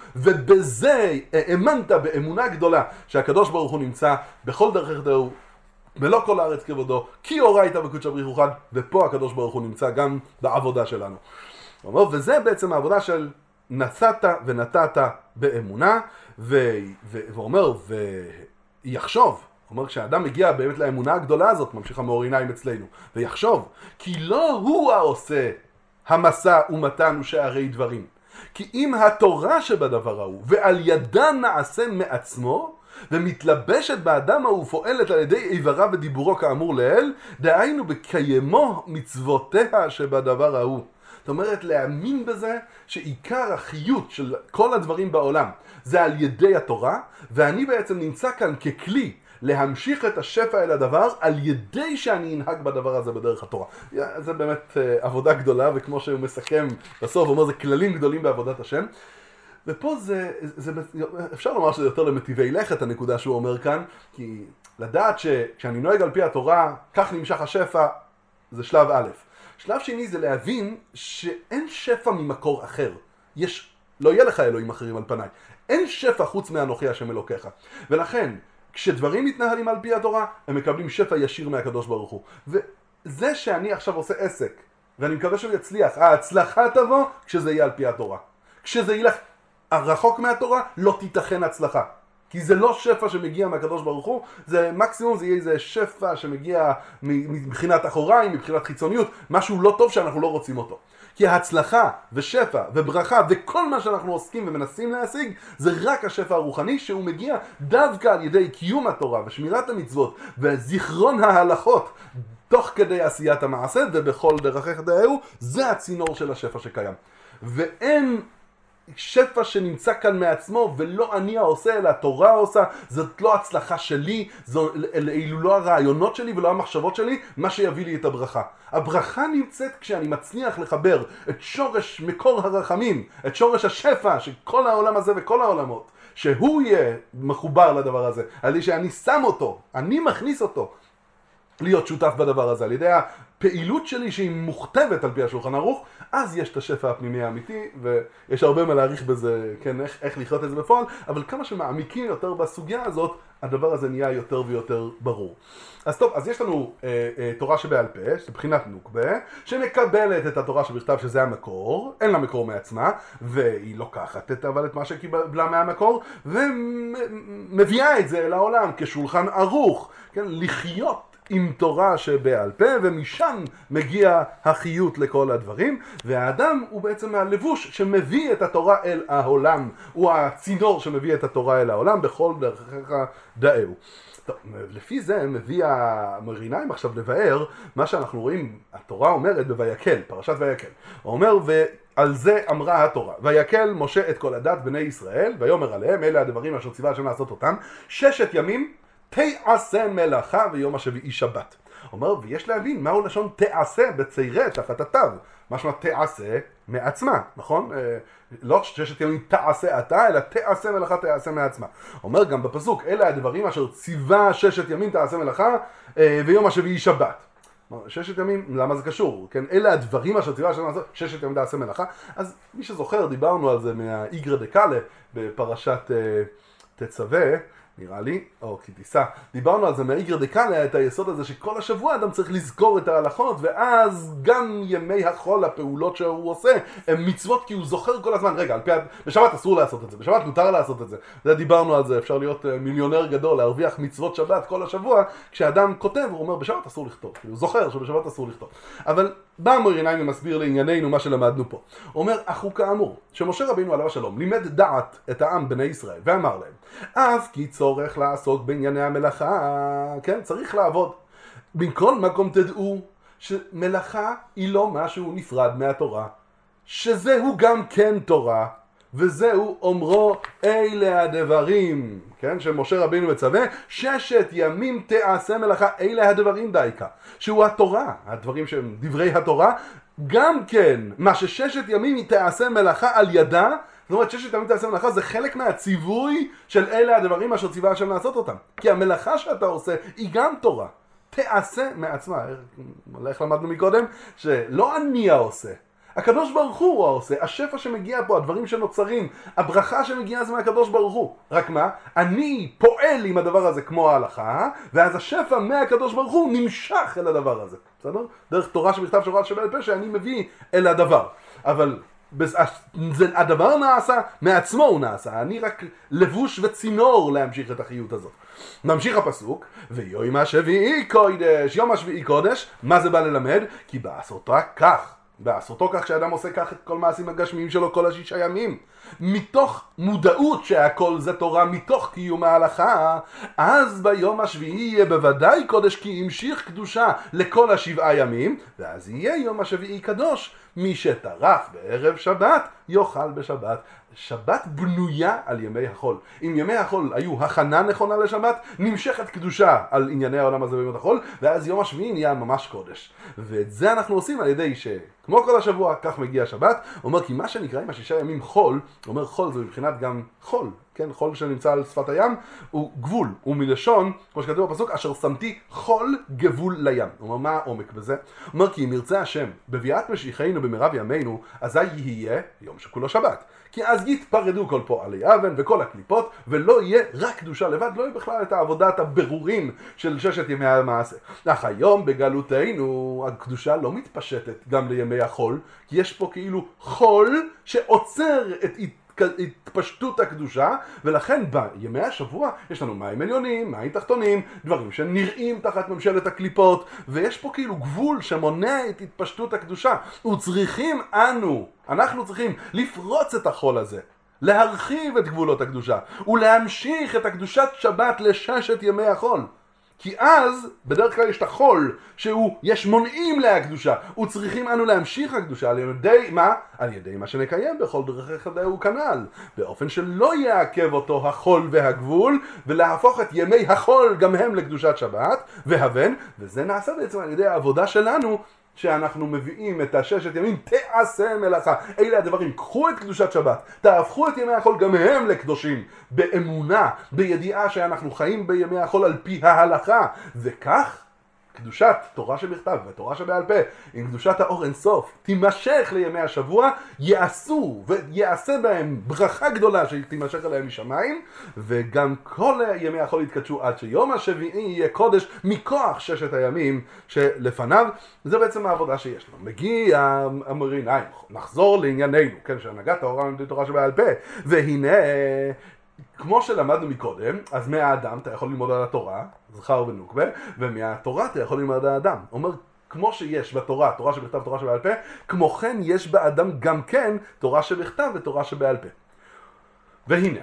[SPEAKER 1] ובזה האמנת באמונה גדולה שהקדוש ברוך הוא נמצא בכל דרך דאו, ולא כל הארץ כבודו, כי אורייתא וקודשא בריחו חד, ופה הקדוש ברוך הוא נמצא גם בעבודה שלנו. הוא אומר, וזה בעצם העבודה של נסעת ונתת באמונה, והוא אומר, ויחשוב, הוא אומר, כשאדם מגיע באמת לאמונה הגדולה הזאת, ממשיך המאור עיניים אצלנו, ויחשוב, כי לא הוא העושה המשא ומתן ושערי דברים, כי אם התורה שבדבר ההוא, ועל ידה נעשה מעצמו, ומתלבשת באדם ההוא פועלת על ידי איבריו ודיבורו כאמור לאל, דהיינו בקיימו מצוותיה שבדבר ההוא. זאת אומרת, להאמין בזה שעיקר החיות של כל הדברים בעולם זה על ידי התורה, ואני בעצם נמצא כאן ככלי להמשיך את השפע אל הדבר על ידי שאני אנהג בדבר הזה בדרך התורה. זה באמת עבודה גדולה, וכמו שהוא מסכם בסוף, הוא אומר, זה כללים גדולים בעבודת השם. ופה אפשר לומר שזה יותר למטיבי לכת הנקודה שהוא אומר כאן, כי לדעת שכשאני נוהג על פי התורה, כך נמשך השפע, זה שלב א'. שלב שני זה להבין שאין שפע ממקור אחר. לא יהיה לך אלוהים אחרים על פניי. אין שפע חוץ מאנוכי השם אלוקיך. ולכן, כשדברים מתנהלים על פי התורה, הם מקבלים שפע ישיר מהקדוש ברוך הוא. וזה שאני עכשיו עושה עסק, ואני מקווה שהוא יצליח, ההצלחה תבוא כשזה יהיה על פי התורה. כשזה ילך רחוק מהתורה, לא תיתכן הצלחה. כי זה לא שפע שמגיע מהקדוש ברוך הוא, זה מקסימום, זה יהיה איזה שפע שמגיע מבחינת אחוריים, מבחינת חיצוניות, משהו לא טוב שאנחנו לא רוצים אותו. כי ההצלחה ושפע וברכה וכל מה שאנחנו עוסקים ומנסים להשיג, זה רק השפע הרוחני שהוא מגיע דווקא על ידי קיום התורה ושמירת המצוות וזיכרון ההלכות, תוך כדי עשיית המעשה ובכל דרכך דאהו, זה הצינור של השפע שקיים. ואין שפע שנמצא כאן מעצמו ולא אני העושה אלא התורה עושה, זאת לא הצלחה שלי, אלו לא הרעיונות שלי ולא המחשבות שלי, מה שיביא לי את הברכה. הברכה נמצאת כשאני מצליח לחבר את שורש מקור הרחמים, את שורש השפע של כל העולם הזה וכל העולמות, שהוא יהיה מחובר לדבר הזה, על ידי שאני שם אותו, אני מכניס אותו להיות שותף בדבר הזה, על ידי הפעילות שלי שהיא מוכתבת על פי השולחן ערוך, אז יש את השפע הפנימי האמיתי, ויש הרבה מה להעריך בזה, כן, איך לחיות את זה בפועל, אבל כמה שמעמיקים יותר בסוגיה הזאת, הדבר הזה נהיה יותר ויותר ברור. אז טוב, אז יש לנו תורה שבעל פה, שבחינת נוקבה, שמקבלת את התורה שבכתב שזה המקור, אין לה מקור מעצמה, והיא לוקחת אבל את מה שקיבלה מהמקור, ומביאה את זה אל העולם כשולחן ערוך, כן, לחיות עם תורה שבעל פה, ומשם מגיע החיות לכל הדברים, והאדם הוא בעצם הלבוש שמביא את התורה אל העולם, הוא הצינור שמביא את התורה אל העולם בכל דרכיך דאהו. טוב, לפי זה מביא המריניים עכשיו לבאר מה שאנחנו רואים, התורה אומרת בויקל, פרשת ויקל. הוא אומר, ועל זה אמרה התורה, ויקל משה את כל הדת בני ישראל, ויאמר עליהם, אלה הדברים אשר ציווה השם לעשות אותם, 6 ימים תעשה מלאכה ויום השביעי שבת. אומר, ויש להבין מהו לשון תעשה בצעירה תחת התו. משמע תעשה מעצמה, נכון? לא 6 ימים תעשה אתה, אלא תעשה מלאכה תעשה מעצמה. אומר גם בפסוק, אלה הדברים אשר ציווה 6 ימים תעשה מלאכה ויום השביעי שבת. 6 ימים, למה זה קשור? כן, אלה הדברים אשר ציווה השם לעשות, 6 ימים תעשה מלאכה. אז מי שזוכר, דיברנו על זה מהאיגרא דקאלה בפרשת תצווה, נראה לי, או כי תיסע, דיברנו על זה מהאיגרא דקאלה, את היסוד הזה שכל השבוע אדם צריך לזכור את ההלכות, ואז גם ימי החול, הפעולות שהוא עושה, הם מצוות כי הוא זוכר כל הזמן. רגע, בשבת אסור לעשות את זה, בשבת מותר לעשות את זה. זה דיברנו על זה, אפשר להיות מיליונר גדול, להרוויח מצוות שבת כל השבוע, כשאדם כותב, הוא אומר, בשבת אסור לכתוב, הוא זוכר שבשבת אסור לכתוב. אבל בא המריניים ומסביר לענייננו מה שלמדנו פה. הוא אומר, אך הוא כאמור, שמשה רבינו עליו השלום לימד דעת את העם בני ישראל, ואמר להם, אף כי צורך לעסוק בענייני המלאכה, כן, צריך לעבוד. בכל מקום תדעו שמלאכה היא לא משהו נפרד מהתורה, שזהו גם כן תורה, וזהו אומרו אלה הדברים, כן, שמשה רבינו מצווה, 6 ימים תעשה מלאכה, אלה הדברים דייקה, שהוא התורה, הדברים שהם דברי התורה, גם כן, מה ש6 ימים היא תעשה מלאכה על ידה, זאת אומרת 6 ימים תעשה מלאכה זה חלק מהציווי של אלה הדברים אשר ציווה השם לעשות אותם, כי המלאכה שאתה עושה היא גם תורה, תעשה מעצמה. איך למדנו מקודם? שלא אני העושה, הקדוש ברוך הוא העושה, השפע שמגיע פה, הדברים שנוצרים, הברכה שמגיעה זה מהקדוש ברוך הוא. רק מה? אני פועל עם הדבר הזה כמו ההלכה, ואז השפע מהקדוש ברוך הוא נמשך אל הדבר הזה. בסדר? דרך תורה שבכתב שורה שבעל פה שאני מביא אל הדבר. אבל הדבר נעשה, מעצמו הוא נעשה, אני רק לבוש וצינור להמשיך את החיות הזאת. ממשיך הפסוק, ויום השביעי קודש, יום השביעי קודש, מה זה בא ללמד? כי בעשותו כך, בעשותו כך שאדם עושה כך את כל מעשים הגשמיים שלו כל 6 ימים, מתוך מודעות שהכל זה תורה, מתוך קיום ההלכה, אז ביום השביעי יהיה בוודאי קודש, כי המשיך קדושה לכל 7 ימים, ואז יהיה יום השביעי קדוש. מי שטרח בערב שבת יאכל בשבת. שבת בנויה על ימי החול. אם ימי החול היו הכנה נכונה לשבת, נמשכת קדושה על ענייני העולם הזה בימי החול, ואז יום השביעי נהיה ממש קודש. ואת זה אנחנו עושים על ידי שכמו כל השבוע, כך מגיע שבת. הוא אומר כי מה שנקרא עם 6 ימים חול, הוא אומר חול זה מבחינת גם חול, כן, חול שנמצא על שפת הים, הוא גבול, הוא מלשון, כמו שכתוב בפסוק, אשר שמתי חול גבול לים. הוא אומר, מה העומק בזה? הוא אומר, כי אם ירצה השם, בביאת משיחנו במרב ימינו, אזי יהיה יום שכולו שבת. כי אז יתפרדו כל פועלי אבן וכל הקליפות, ולא יהיה רק קדושה לבד, לא יהיה בכלל את העבודת הבירורים של 6 ימי המעשה. אך היום בגלותנו, הקדושה לא מתפשטת גם לימי החול, כי יש פה כאילו חול שעוצר את התפשטות הקדושה, ולכן בימי השבוע יש לנו מים עליונים, מים תחתונים, דברים שנראים תחת ממשלת הקליפות, ויש פה כאילו גבול שמונע את התפשטות הקדושה. אנחנו צריכים לפרוץ את החול הזה, להרחיב את גבולות הקדושה, ולהמשיך את הקדושת שבת ל6 ימי החול. כי אז, בדרך כלל יש את החול, יש מונעים להקדושה, וצריכים אנו להמשיך הקדושה, על ידי מה? על ידי מה שנקיים בכל דרכיך דאהו כנ"ל, באופן שלא יעכב אותו החול והגבול, ולהפוך את ימי החול גם הם לקדושת שבת, והבן, וזה נעשה בעצם על ידי העבודה שלנו, שאנחנו מביאים את 6 ימים, תעשה מלאכה. אלה הדברים, קחו את קדושת שבת, תהפכו את ימי החול גם הם לקדושים, באמונה, בידיעה שאנחנו חיים בימי החול על פי ההלכה, וכך קדושת תורה שבכתב ותורה שבעל פה, עם קדושת האור אינסוף, תימשך לימי השבוע, יעשו ויעשה בהם ברכה גדולה שתימשך עליהם משמיים, וגם כל ימי החול יתקדשו עד שיום השביעי יהיה קודש מכוח 6 הימים שלפניו. זה בעצם העבודה שיש לנו. מגיע המריניים, נחזור לענייננו, כן, שהנהגת טהורה לימוד תורה שבעל פה, והנה כמו שלמדנו מקודם, אז מהאדם אתה יכול ללמוד על התורה, זכר ונוקבה, ומהתורה אתה יכול ללמוד על האדם. אומר, כמו שיש בתורה, תורה שבכתב ותורה שבעל פה, כמו כן יש באדם גם כן תורה שבכתב ותורה שבעל פה. והנה,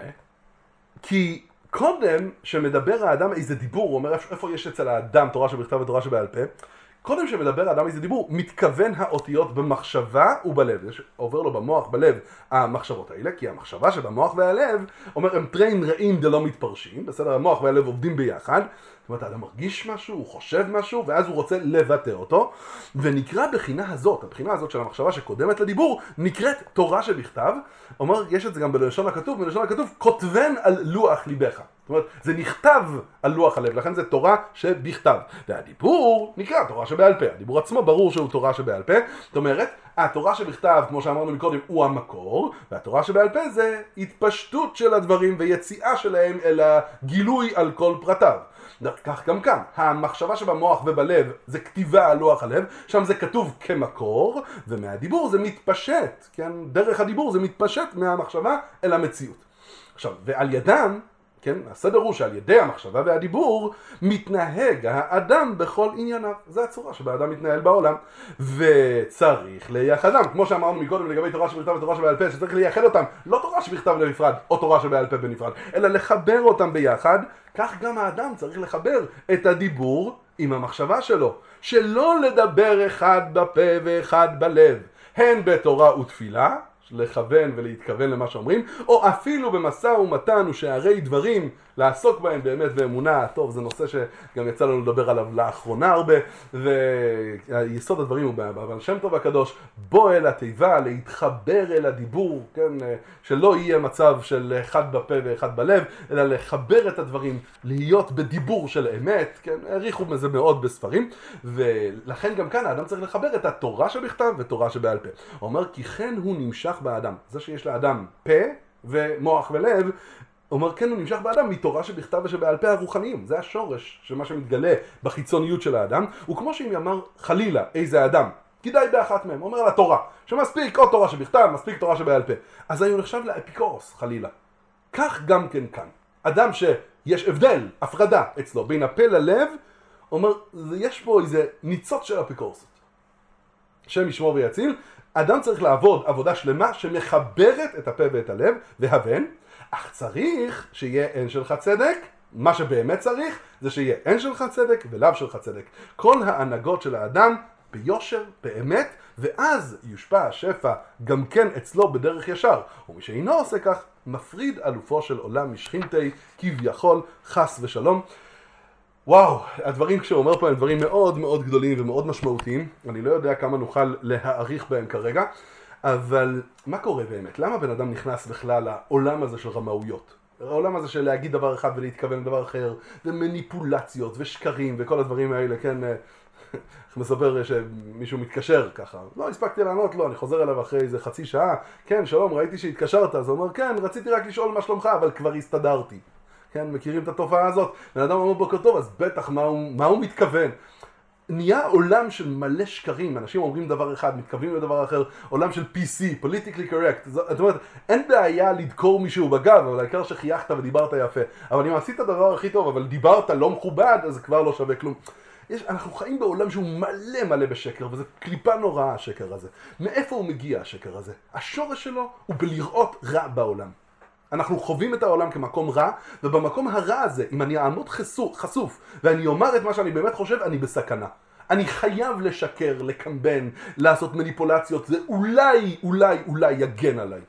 [SPEAKER 1] כי קודם שמדבר האדם איזה דיבור, הוא אומר איפה יש אצל האדם תורה שבכתב ותורה שבעל פה, קודם שמדבר האדם איזה דיבור, מתכוון האותיות במחשבה ובלב. יש עובר לו במוח, בלב, המחשבות האלה, כי המחשבה שבמוח והלב, אומר, הם טרין רעים דלא מתפרשים, בסדר, המוח והלב עובדים ביחד, זאת אומרת, האדם מרגיש משהו, הוא חושב משהו, ואז הוא רוצה לבטא אותו, ונקרא בחינה הזאת, הבחינה הזאת של המחשבה שקודמת לדיבור, נקראת תורה שבכתב. אומר, יש את זה גם בלשון הכתוב, בלשון הכתוב, כותבן על לוח ליבך. זאת אומרת, זה נכתב על לוח הלב, לכן זה תורה שבכתב. והדיבור נקרא תורה שבעל פה. הדיבור עצמו ברור שהוא תורה שבעל פה. זאת אומרת, התורה שבכתב, כמו שאמרנו מקודם, הוא המקור, והתורה שבעל פה זה התפשטות של הדברים ויציאה שלהם אל הגילוי על כל פרטיו. כך גם כאן, המחשבה שבמוח ובלב זה כתיבה על לוח הלב, שם זה כתוב כמקור, ומהדיבור זה מתפשט, כן? דרך הדיבור זה מתפשט מהמחשבה אל המציאות. עכשיו, ועל ידם, כן, הסדר הוא שעל ידי המחשבה והדיבור מתנהג האדם בכל ענייניו. זה הצורה שבה האדם מתנהל בעולם, וצריך לייחדם, כמו שאמרנו מקודם לגבי תורה שבכתב ותורה שבעל פה, שצריך לייחד אותם, לא תורה שבכתב בנפרד או תורה שבעל פה בנפרד, אלא לחבר אותם ביחד. כך גם האדם צריך לחבר את הדיבור עם המחשבה שלו, שלא לדבר אחד בפה ואחד בלב, הן בתורה ותפילה, לכוון ולהתכוון למה שאומרים, או אפילו במשא ומתן ושערי דברים, לעסוק בהם באמת באמונה. טוב, זה נושא שגם יצא לנו לדבר עליו לאחרונה הרבה, ויסוד הדברים הוא בבעל שם טוב הקדוש, בוא אל התיבה, להתחבר אל הדיבור, כן, שלא יהיה מצב של אחד בפה ואחד בלב, אלא לחבר את הדברים, להיות בדיבור של אמת, כן, העריכו מזה מאוד בספרים, ולכן גם כאן האדם צריך לחבר את התורה שבכתב ותורה שבעל פה. הוא אומר, כי כן הוא נמשך באדם, זה שיש לאדם פה ומוח ולב, אומר, כן, הוא נמשך באדם מתורה שבכתב ושבעל פה הרוחניים. זה השורש של מה שמתגלה בחיצוניות של האדם. וכמו שאם יאמר חלילה איזה אדם, כדאי באחת מהם, אומר על התורה, שמספיק או תורה שבכתב, מספיק תורה שבעל פה, אז הוא נחשב לאפיקורוס, חלילה. כך גם כן כאן. אדם שיש הבדל, הפרדה אצלו, בין הפה ללב, אומר, יש פה איזה ניצוץ של אפיקורסות. שם ישמור ויציל, אדם צריך לעבוד עבודה שלמה שמחברת את הפה ואת הלב, והבן, אך צריך שיהיה אין שלך צדק. מה שבאמת צריך זה שיהיה אין שלך צדק ולאו שלך צדק. כל ההנהגות של האדם ביושר, באמת, ואז יושפע השפע גם כן אצלו בדרך ישר. ומי שאינו עושה כך, מפריד אלופו של עולם משכינתי, כביכול, חס ושלום. וואו, הדברים כשהוא אומר פה הם דברים מאוד מאוד גדולים ומאוד משמעותיים. אני לא יודע כמה נוכל להעריך בהם כרגע. אבל מה קורה באמת? למה בן אדם נכנס בכלל לעולם הזה של רמאויות? העולם הזה של להגיד דבר אחד ולהתכוון לדבר אחר, ומניפולציות ושקרים וכל הדברים האלה, כן? מספר שמישהו מתקשר ככה, לא הספקתי לענות לו, אני חוזר אליו אחרי איזה חצי שעה, כן, שלום, ראיתי שהתקשרת, אז הוא אומר, כן, רציתי רק לשאול מה שלומך, אבל כבר הסתדרתי. כן, מכירים את התופעה הזאת? בן אדם אומר בוקר טוב, אז בטח מה הוא מתכוון? נהיה עולם של מלא שקרים, אנשים אומרים דבר אחד, מתכוונים לדבר אחר, עולם של PC, politically correct. זאת אומרת, אין בעיה לדקור מישהו בגב, אבל העיקר שחייכת ודיברת יפה. אבל אם עשית הדבר הכי טוב, אבל דיברת לא מכובד, אז זה כבר לא שווה כלום. אנחנו חיים בעולם שהוא מלא מלא בשקר, וזה קליפה נוראה השקר הזה. מאיפה הוא מגיע השקר הזה? השורש שלו הוא בלראות רע בעולם. אנחנו חווים את העולם כמקום רע, ובמקום הרע הזה, אם אני אעמוד חשוף, ואני אומר את מה שאני באמת חושב, אני בסכנה. אני חייב לשקר, לקמבן, לעשות מניפולציות, זה אולי יגן עליי.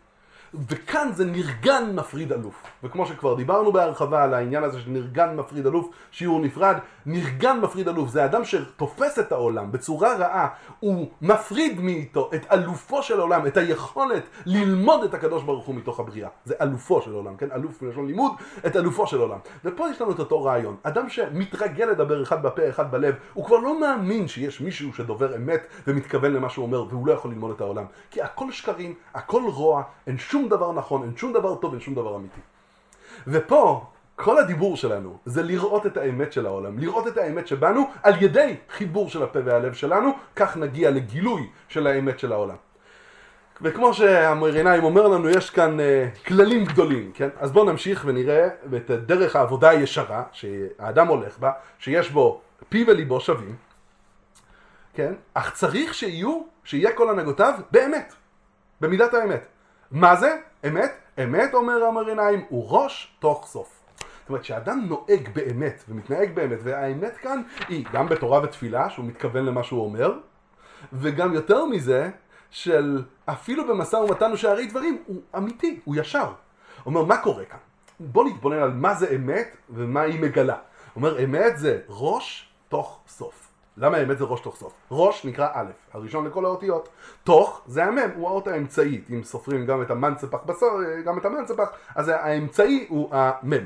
[SPEAKER 1] וכאן זה נרגן מפריד אלוף. וכמו שכבר דיברנו בהרחבה על העניין הזה של נרגן מפריד אלוף, שיעור נפרד, נרגן מפריד אלוף זה האדם שתופס את העולם בצורה רעה, הוא מפריד מאיתו את אלופו של העולם, את היכולת ללמוד את הקדוש ברוך הוא מתוך הבריאה. זה אלופו של העולם, כן? אלוף מלשון לימוד, את אלופו של העולם. ופה יש לנו את אותו רעיון. אדם שמתרגל לדבר אחד בפה, אחד בלב, הוא כבר לא מאמין שיש מישהו שדובר אמת ומתכוון למה שהוא אומר, והוא לא יכול ללמוד את העולם. כי הכל שקרים, הכל רוע, אין שום דבר נכון, אין שום דבר טוב, אין שום דבר אמיתי. ופה, כל הדיבור שלנו זה לראות את האמת של העולם, לראות את האמת שבנו על ידי חיבור של הפה והלב שלנו, כך נגיע לגילוי של האמת של העולם. וכמו שהמוירינאים אומר לנו, יש כאן כללים גדולים, כן? אז בואו נמשיך ונראה את דרך העבודה הישרה שהאדם הולך בה, שיש בו פי וליבו שווים, כן? אך צריך שיהיה כל הנהגותיו באמת, במידת האמת. מה זה? אמת? אמת, אומר המוירינאים, הוא ראש תוך סוף. זאת אומרת, שהאדם נוהג באמת ומתנהג באמת, והאמת כאן היא גם בתורה ותפילה, שהוא מתכוון למה שהוא אומר, וגם יותר מזה, של אפילו במשא ומתן ושערי דברים, הוא אמיתי, הוא ישר. אומר, מה קורה כאן? בוא נתבונן על מה זה אמת ומה היא מגלה. אומר, אמת זה ראש תוך סוף. למה אמת זה ראש תוך סוף? ראש נקרא א', הראשון לכל האותיות. תוך זה המם, הוא האות האמצעית. אם סופרים גם את המנצפח גם את המנצפח, אז האמצעי הוא המם.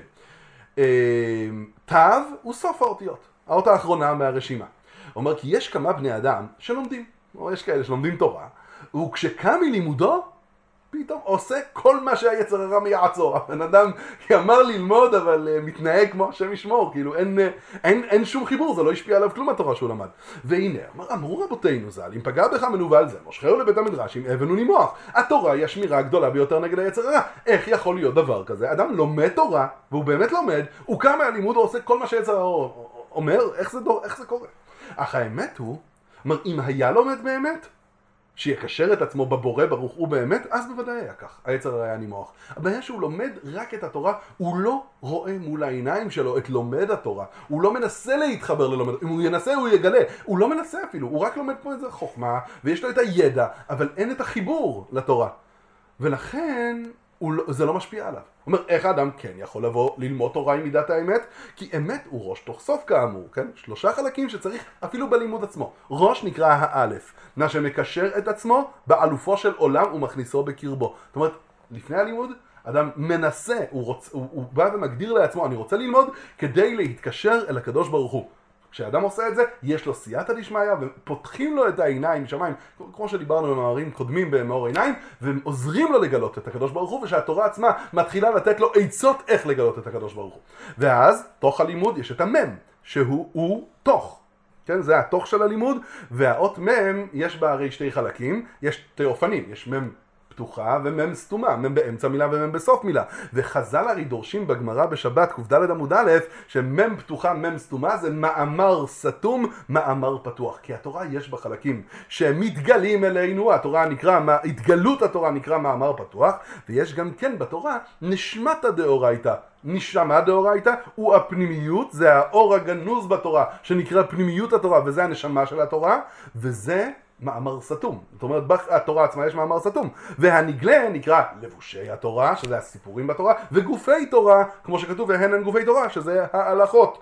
[SPEAKER 1] תו הוא סוף האותיות, האות האחרונה מהרשימה. אומר, כי יש כמה בני אדם שלומדים, או יש כאלה שלומדים תורה, וכשקם מלימודו, פתאום עושה כל מה שהיצר הרע מייעצו. הבן אדם אמר ללמוד, אבל מתנהג כמו השם ישמור, כאילו אין שום חיבור, זה לא השפיע עליו כלום התורה שהוא למד. והנה, אמרו רבותינו ז"ל, אם פגע בך מנוול זה, מושכהו לבית המדרש עם אבן ונימוח. התורה היא השמירה הגדולה ביותר נגד היצר הרע. איך יכול להיות דבר כזה? אדם לומד תורה, והוא באמת לומד, הוא קם מהלימוד, הוא עושה כל מה שהיצר הרע אומר, איך זה קורה? אך האמת הוא, אם היה לומד באמת, שיקשר את עצמו בבורא ברוך הוא באמת, אז בוודאי היה כך. היצר היה נימוח. הבעיה שהוא לומד רק את התורה, הוא לא רואה מול העיניים שלו את לומד התורה. הוא לא מנסה להתחבר ללומד. אם הוא ינסה הוא יגלה. הוא לא מנסה אפילו. הוא רק לומד פה איזה חוכמה, ויש לו את הידע, אבל אין את החיבור לתורה. ולכן זה לא משפיע עליו. הוא אומר, איך האדם כן יכול לבוא ללמוד תורה עם מידת האמת? כי אמת הוא ראש תוך סוף כאמור, כן? 3 חלקים שצריך אפילו בלימוד עצמו. ראש נקרא האלף, מה שמקשר את עצמו באלופו של עולם ומכניסו בקרבו. זאת אומרת, לפני הלימוד, אדם מנסה, הוא בא ומגדיר לעצמו, אני רוצה ללמוד כדי להתקשר אל הקדוש ברוך הוא. כשאדם עושה את זה, יש לו סייעתא דשמיא, ופותחים לו את העיניים משמיים, כמו שדיברנו במאמרים קודמים במאור עיניים, ועוזרים לו לגלות את הקדוש ברוך הוא, ושהתורה עצמה מתחילה לתת לו עצות איך לגלות את הקדוש ברוך הוא. ואז, תוך הלימוד יש את המם, שהוא תוך. כן, זה התוך של הלימוד, והאות מם יש בה הרי 2 חלקים, יש תיאופנים, יש מם פתוחה ומם סתומה, מם באמצע מילה ומם בסוף מילה. וחז"ל הרי דורשים בגמרא בשבת קד עמוד א', שמם פתוחה מם סתומה זה מאמר סתום, מאמר פתוח. כי התורה יש בה חלקים שמתגלים אלינו, התגלות התורה נקרא מאמר פתוח, ויש גם כן בתורה נשמת הדאורייתא. נשמה דאורייתא הוא הפנימיות, זה האור הגנוז בתורה שנקרא פנימיות התורה, וזה הנשמה של התורה, וזה מאמר סתום. זאת אומרת, בתורה עצמה יש מאמר סתום. והנגלה נקרא לבושי התורה, שזה הסיפורים בתורה, וגופי תורה, כמו שכתוב, והן גופי תורה, שזה ההלכות.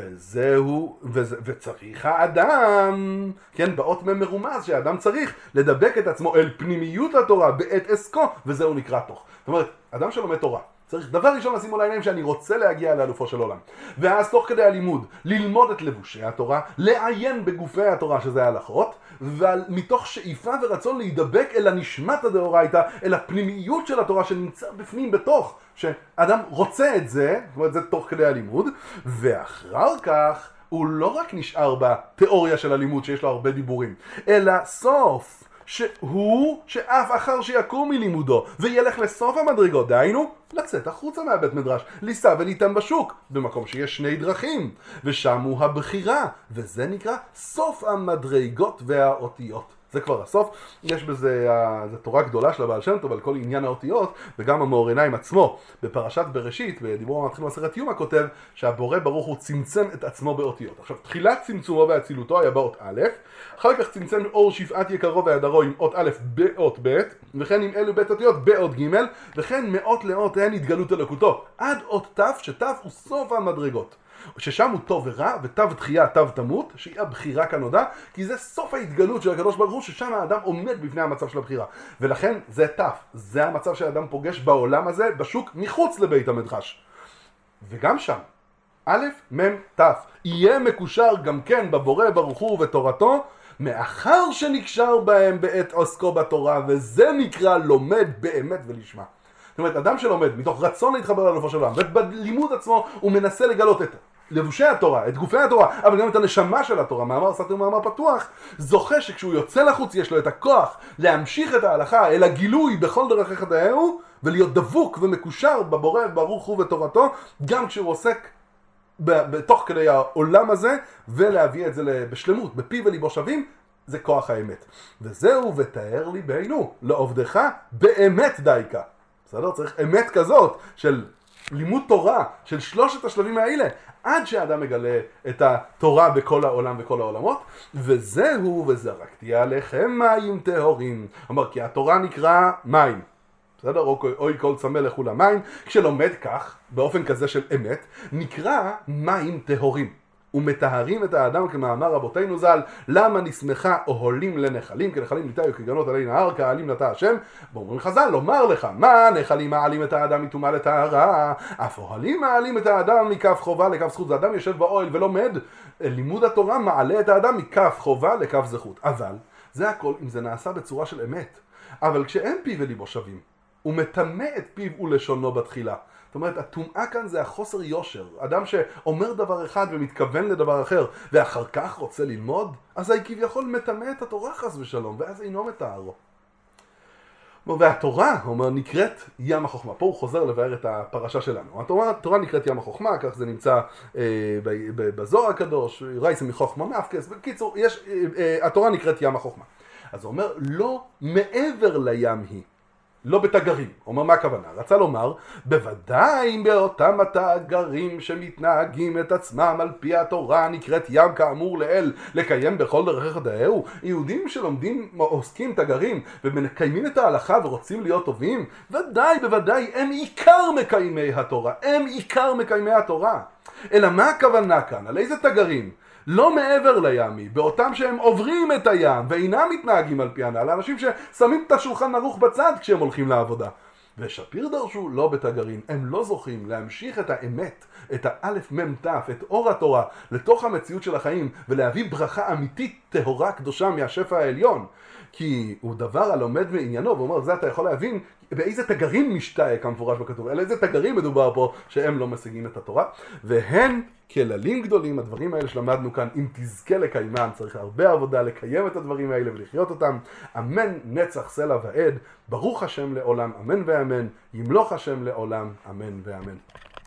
[SPEAKER 1] וצריך האדם, כן, באות מרומז שהאדם צריך לדבק את עצמו אל פנימיות התורה בעת עסקו, וזהו נקרא תוך. זאת אומרת, אדם שלומד תורה, צריך דבר ראשון לשים מול העיניים שאני רוצה להגיע לאלופו של עולם. ואז תוך כדי הלימוד, ללמוד את לבושי התורה, לעיין בגופי התורה שזה ההלכות, ומתוך שאיפה ורצון להידבק אל הנשמת הדאורייתא, אל הפנימיות של התורה שנמצא בפנים בתוך, שאדם רוצה את זה, זאת אומרת זה תוך כדי הלימוד, ואחר כך הוא לא רק נשאר בתיאוריה של הלימוד שיש לו הרבה דיבורים, אלא סוף. שאף אחר שיקום מלימודו וילך לסוף המדרגות, דהיינו, לצאת החוצה מהבית מדרש, ליסע וליתם בשוק, במקום שיש 2 דרכים, ושם הוא הבחירה, וזה נקרא סוף המדרגות והאותיות. זה כבר הסוף. יש בזה, זו תורה גדולה של הבעל שם טוב על כל עניין האותיות, וגם המאור עיניים עצמו, בפרשת בראשית, בדיבור המתחיל מסכת יומא, כותב שהבורא ברוך הוא צמצם את עצמו באותיות. עכשיו, תחילת צמצומו והצילותו היה באות א', אחר כך צמצם אור שפעת יקרו והדרו עם אות א' באות ב', וכן עם אלו בית אותיות באות ג', וכן מאות לאות אין התגלות אלוקותו, עד אות ת', שת' הוא סוף המדרגות. ששם הוא טוב ורע, ותו תחייה, תו תמות, שהיא הבחירה כנודע, כי זה סוף ההתגלות של הקדוש ברוך הוא, ששם האדם עומד בפני המצב של הבחירה. ולכן זה תו, זה המצב שהאדם פוגש בעולם הזה, בשוק, מחוץ לבית המדרש. וגם שם, א', מ', ת', יהיה מקושר גם כן בבורא ברוך הוא ותורתו, מאחר שנקשר בהם בעת עוסקו בתורה, וזה נקרא לומד באמת ולשמה. זאת אומרת, אדם שלומד מתוך רצון להתחבר לנפש של העולם, ובלימוד עצמו הוא מנסה לגלות את לבושי התורה, את גופי התורה, אבל גם את הנשמה של התורה, מאמר סתר ומאמר פתוח, זוכה שכשהוא יוצא לחוץ יש לו את הכוח להמשיך את ההלכה אל הגילוי בכל דרכיך דאהו, ולהיות דבוק ומקושר בבורא ברוך הוא ותורתו, גם כשהוא עוסק בתוך כדי העולם הזה, ולהביא את זה בשלמות, בפי וליבו שווים, זה כוח האמת. וזהו ותאר ליבנו, לעובדך באמת דייקה. בסדר? צריך אמת כזאת של לימוד תורה, של שלושת השלבים האלה, עד שהאדם מגלה את התורה בכל העולם וכל העולמות, וזהו וזרקתי עליכם מים טהורים. אומר, כי התורה נקרא מים. בסדר? אוי כל צמא לכו למים. כשלומד כך, באופן כזה של אמת, נקרא מים טהורים. ומטהרים את האדם כמאמר רבותינו ז"ל, למה נשמחה אוהלים לנחלים, כנחלים ניטאו כגנות עלי נהר, כעלים נטע השם. ואומרים חז"ל, לומר לך, מה נחלים מעלים את האדם מטומאה לטהרה, אף אוהלים מעלים את האדם מכף חובה לכף זכות. זה אדם יושב באוהל ולומד, לימוד התורה מעלה את האדם מכף חובה לכף זכות. אבל זה הכל אם זה נעשה בצורה של אמת. אבל כשאין פי וליבו שווים, הוא מטמא את פיו ולשונו בתחילה. זאת אומרת, הטומאה כאן זה החוסר יושר. אדם שאומר דבר אחד ומתכוון לדבר אחר, ואחר כך רוצה ללמוד, אז היא כביכול מטמא את התורה חס ושלום, ואז אינו מטהרו. והתורה, אומר, נקראת ים החוכמה. פה הוא חוזר לבאר את הפרשה שלנו. התורה נקראת ים החוכמה, כך זה נמצא בזוהר הקדוש, רייסה מחוכמה מאפקס. בקיצור, התורה נקראת ים החוכמה. אז הוא אומר, לא מעבר לים היא. לא בתגרים. אומר, מה הכוונה? רצה לומר, בוודאי באותם התגרים שמתנהגים את עצמם על פי התורה נקראת ים כאמור לאל, לקיים בכל דרכיך דאהו. יהודים שלומדים, עוסקים תגרים ומקיימים את ההלכה ורוצים להיות טובים, בוודאי הם עיקר מקיימי התורה. הם עיקר מקיימי התורה. אלא מה הכוונה כאן? על איזה תגרים? לא מעבר לימי, באותם שהם עוברים את הים ואינם מתנהגים על פי הנהל, לאנשים ששמים את השולחן ערוך בצד כשהם הולכים לעבודה. ושפיר דרשו לא בתגרים, הם לא זוכים להמשיך את האמת, את האלף מם תף, את אור התורה, לתוך המציאות של החיים, ולהביא ברכה אמיתית טהורה קדושה מהשפע העליון. כי הוא דבר הלומד מעניינו, ואומר, זה אתה יכול להבין באיזה תגרים משתאה כמפורש בכתוב, על איזה תגרים מדובר פה שהם לא משיגים את התורה, והן כללים גדולים, הדברים האלה שלמדנו כאן, אם תזכה לקיימם, צריך הרבה עבודה לקיים את הדברים האלה ולחיות אותם. אמן נצח סלע ועד, ברוך השם לעולם, אמן ואמן, ימלוך השם לעולם, אמן ואמן.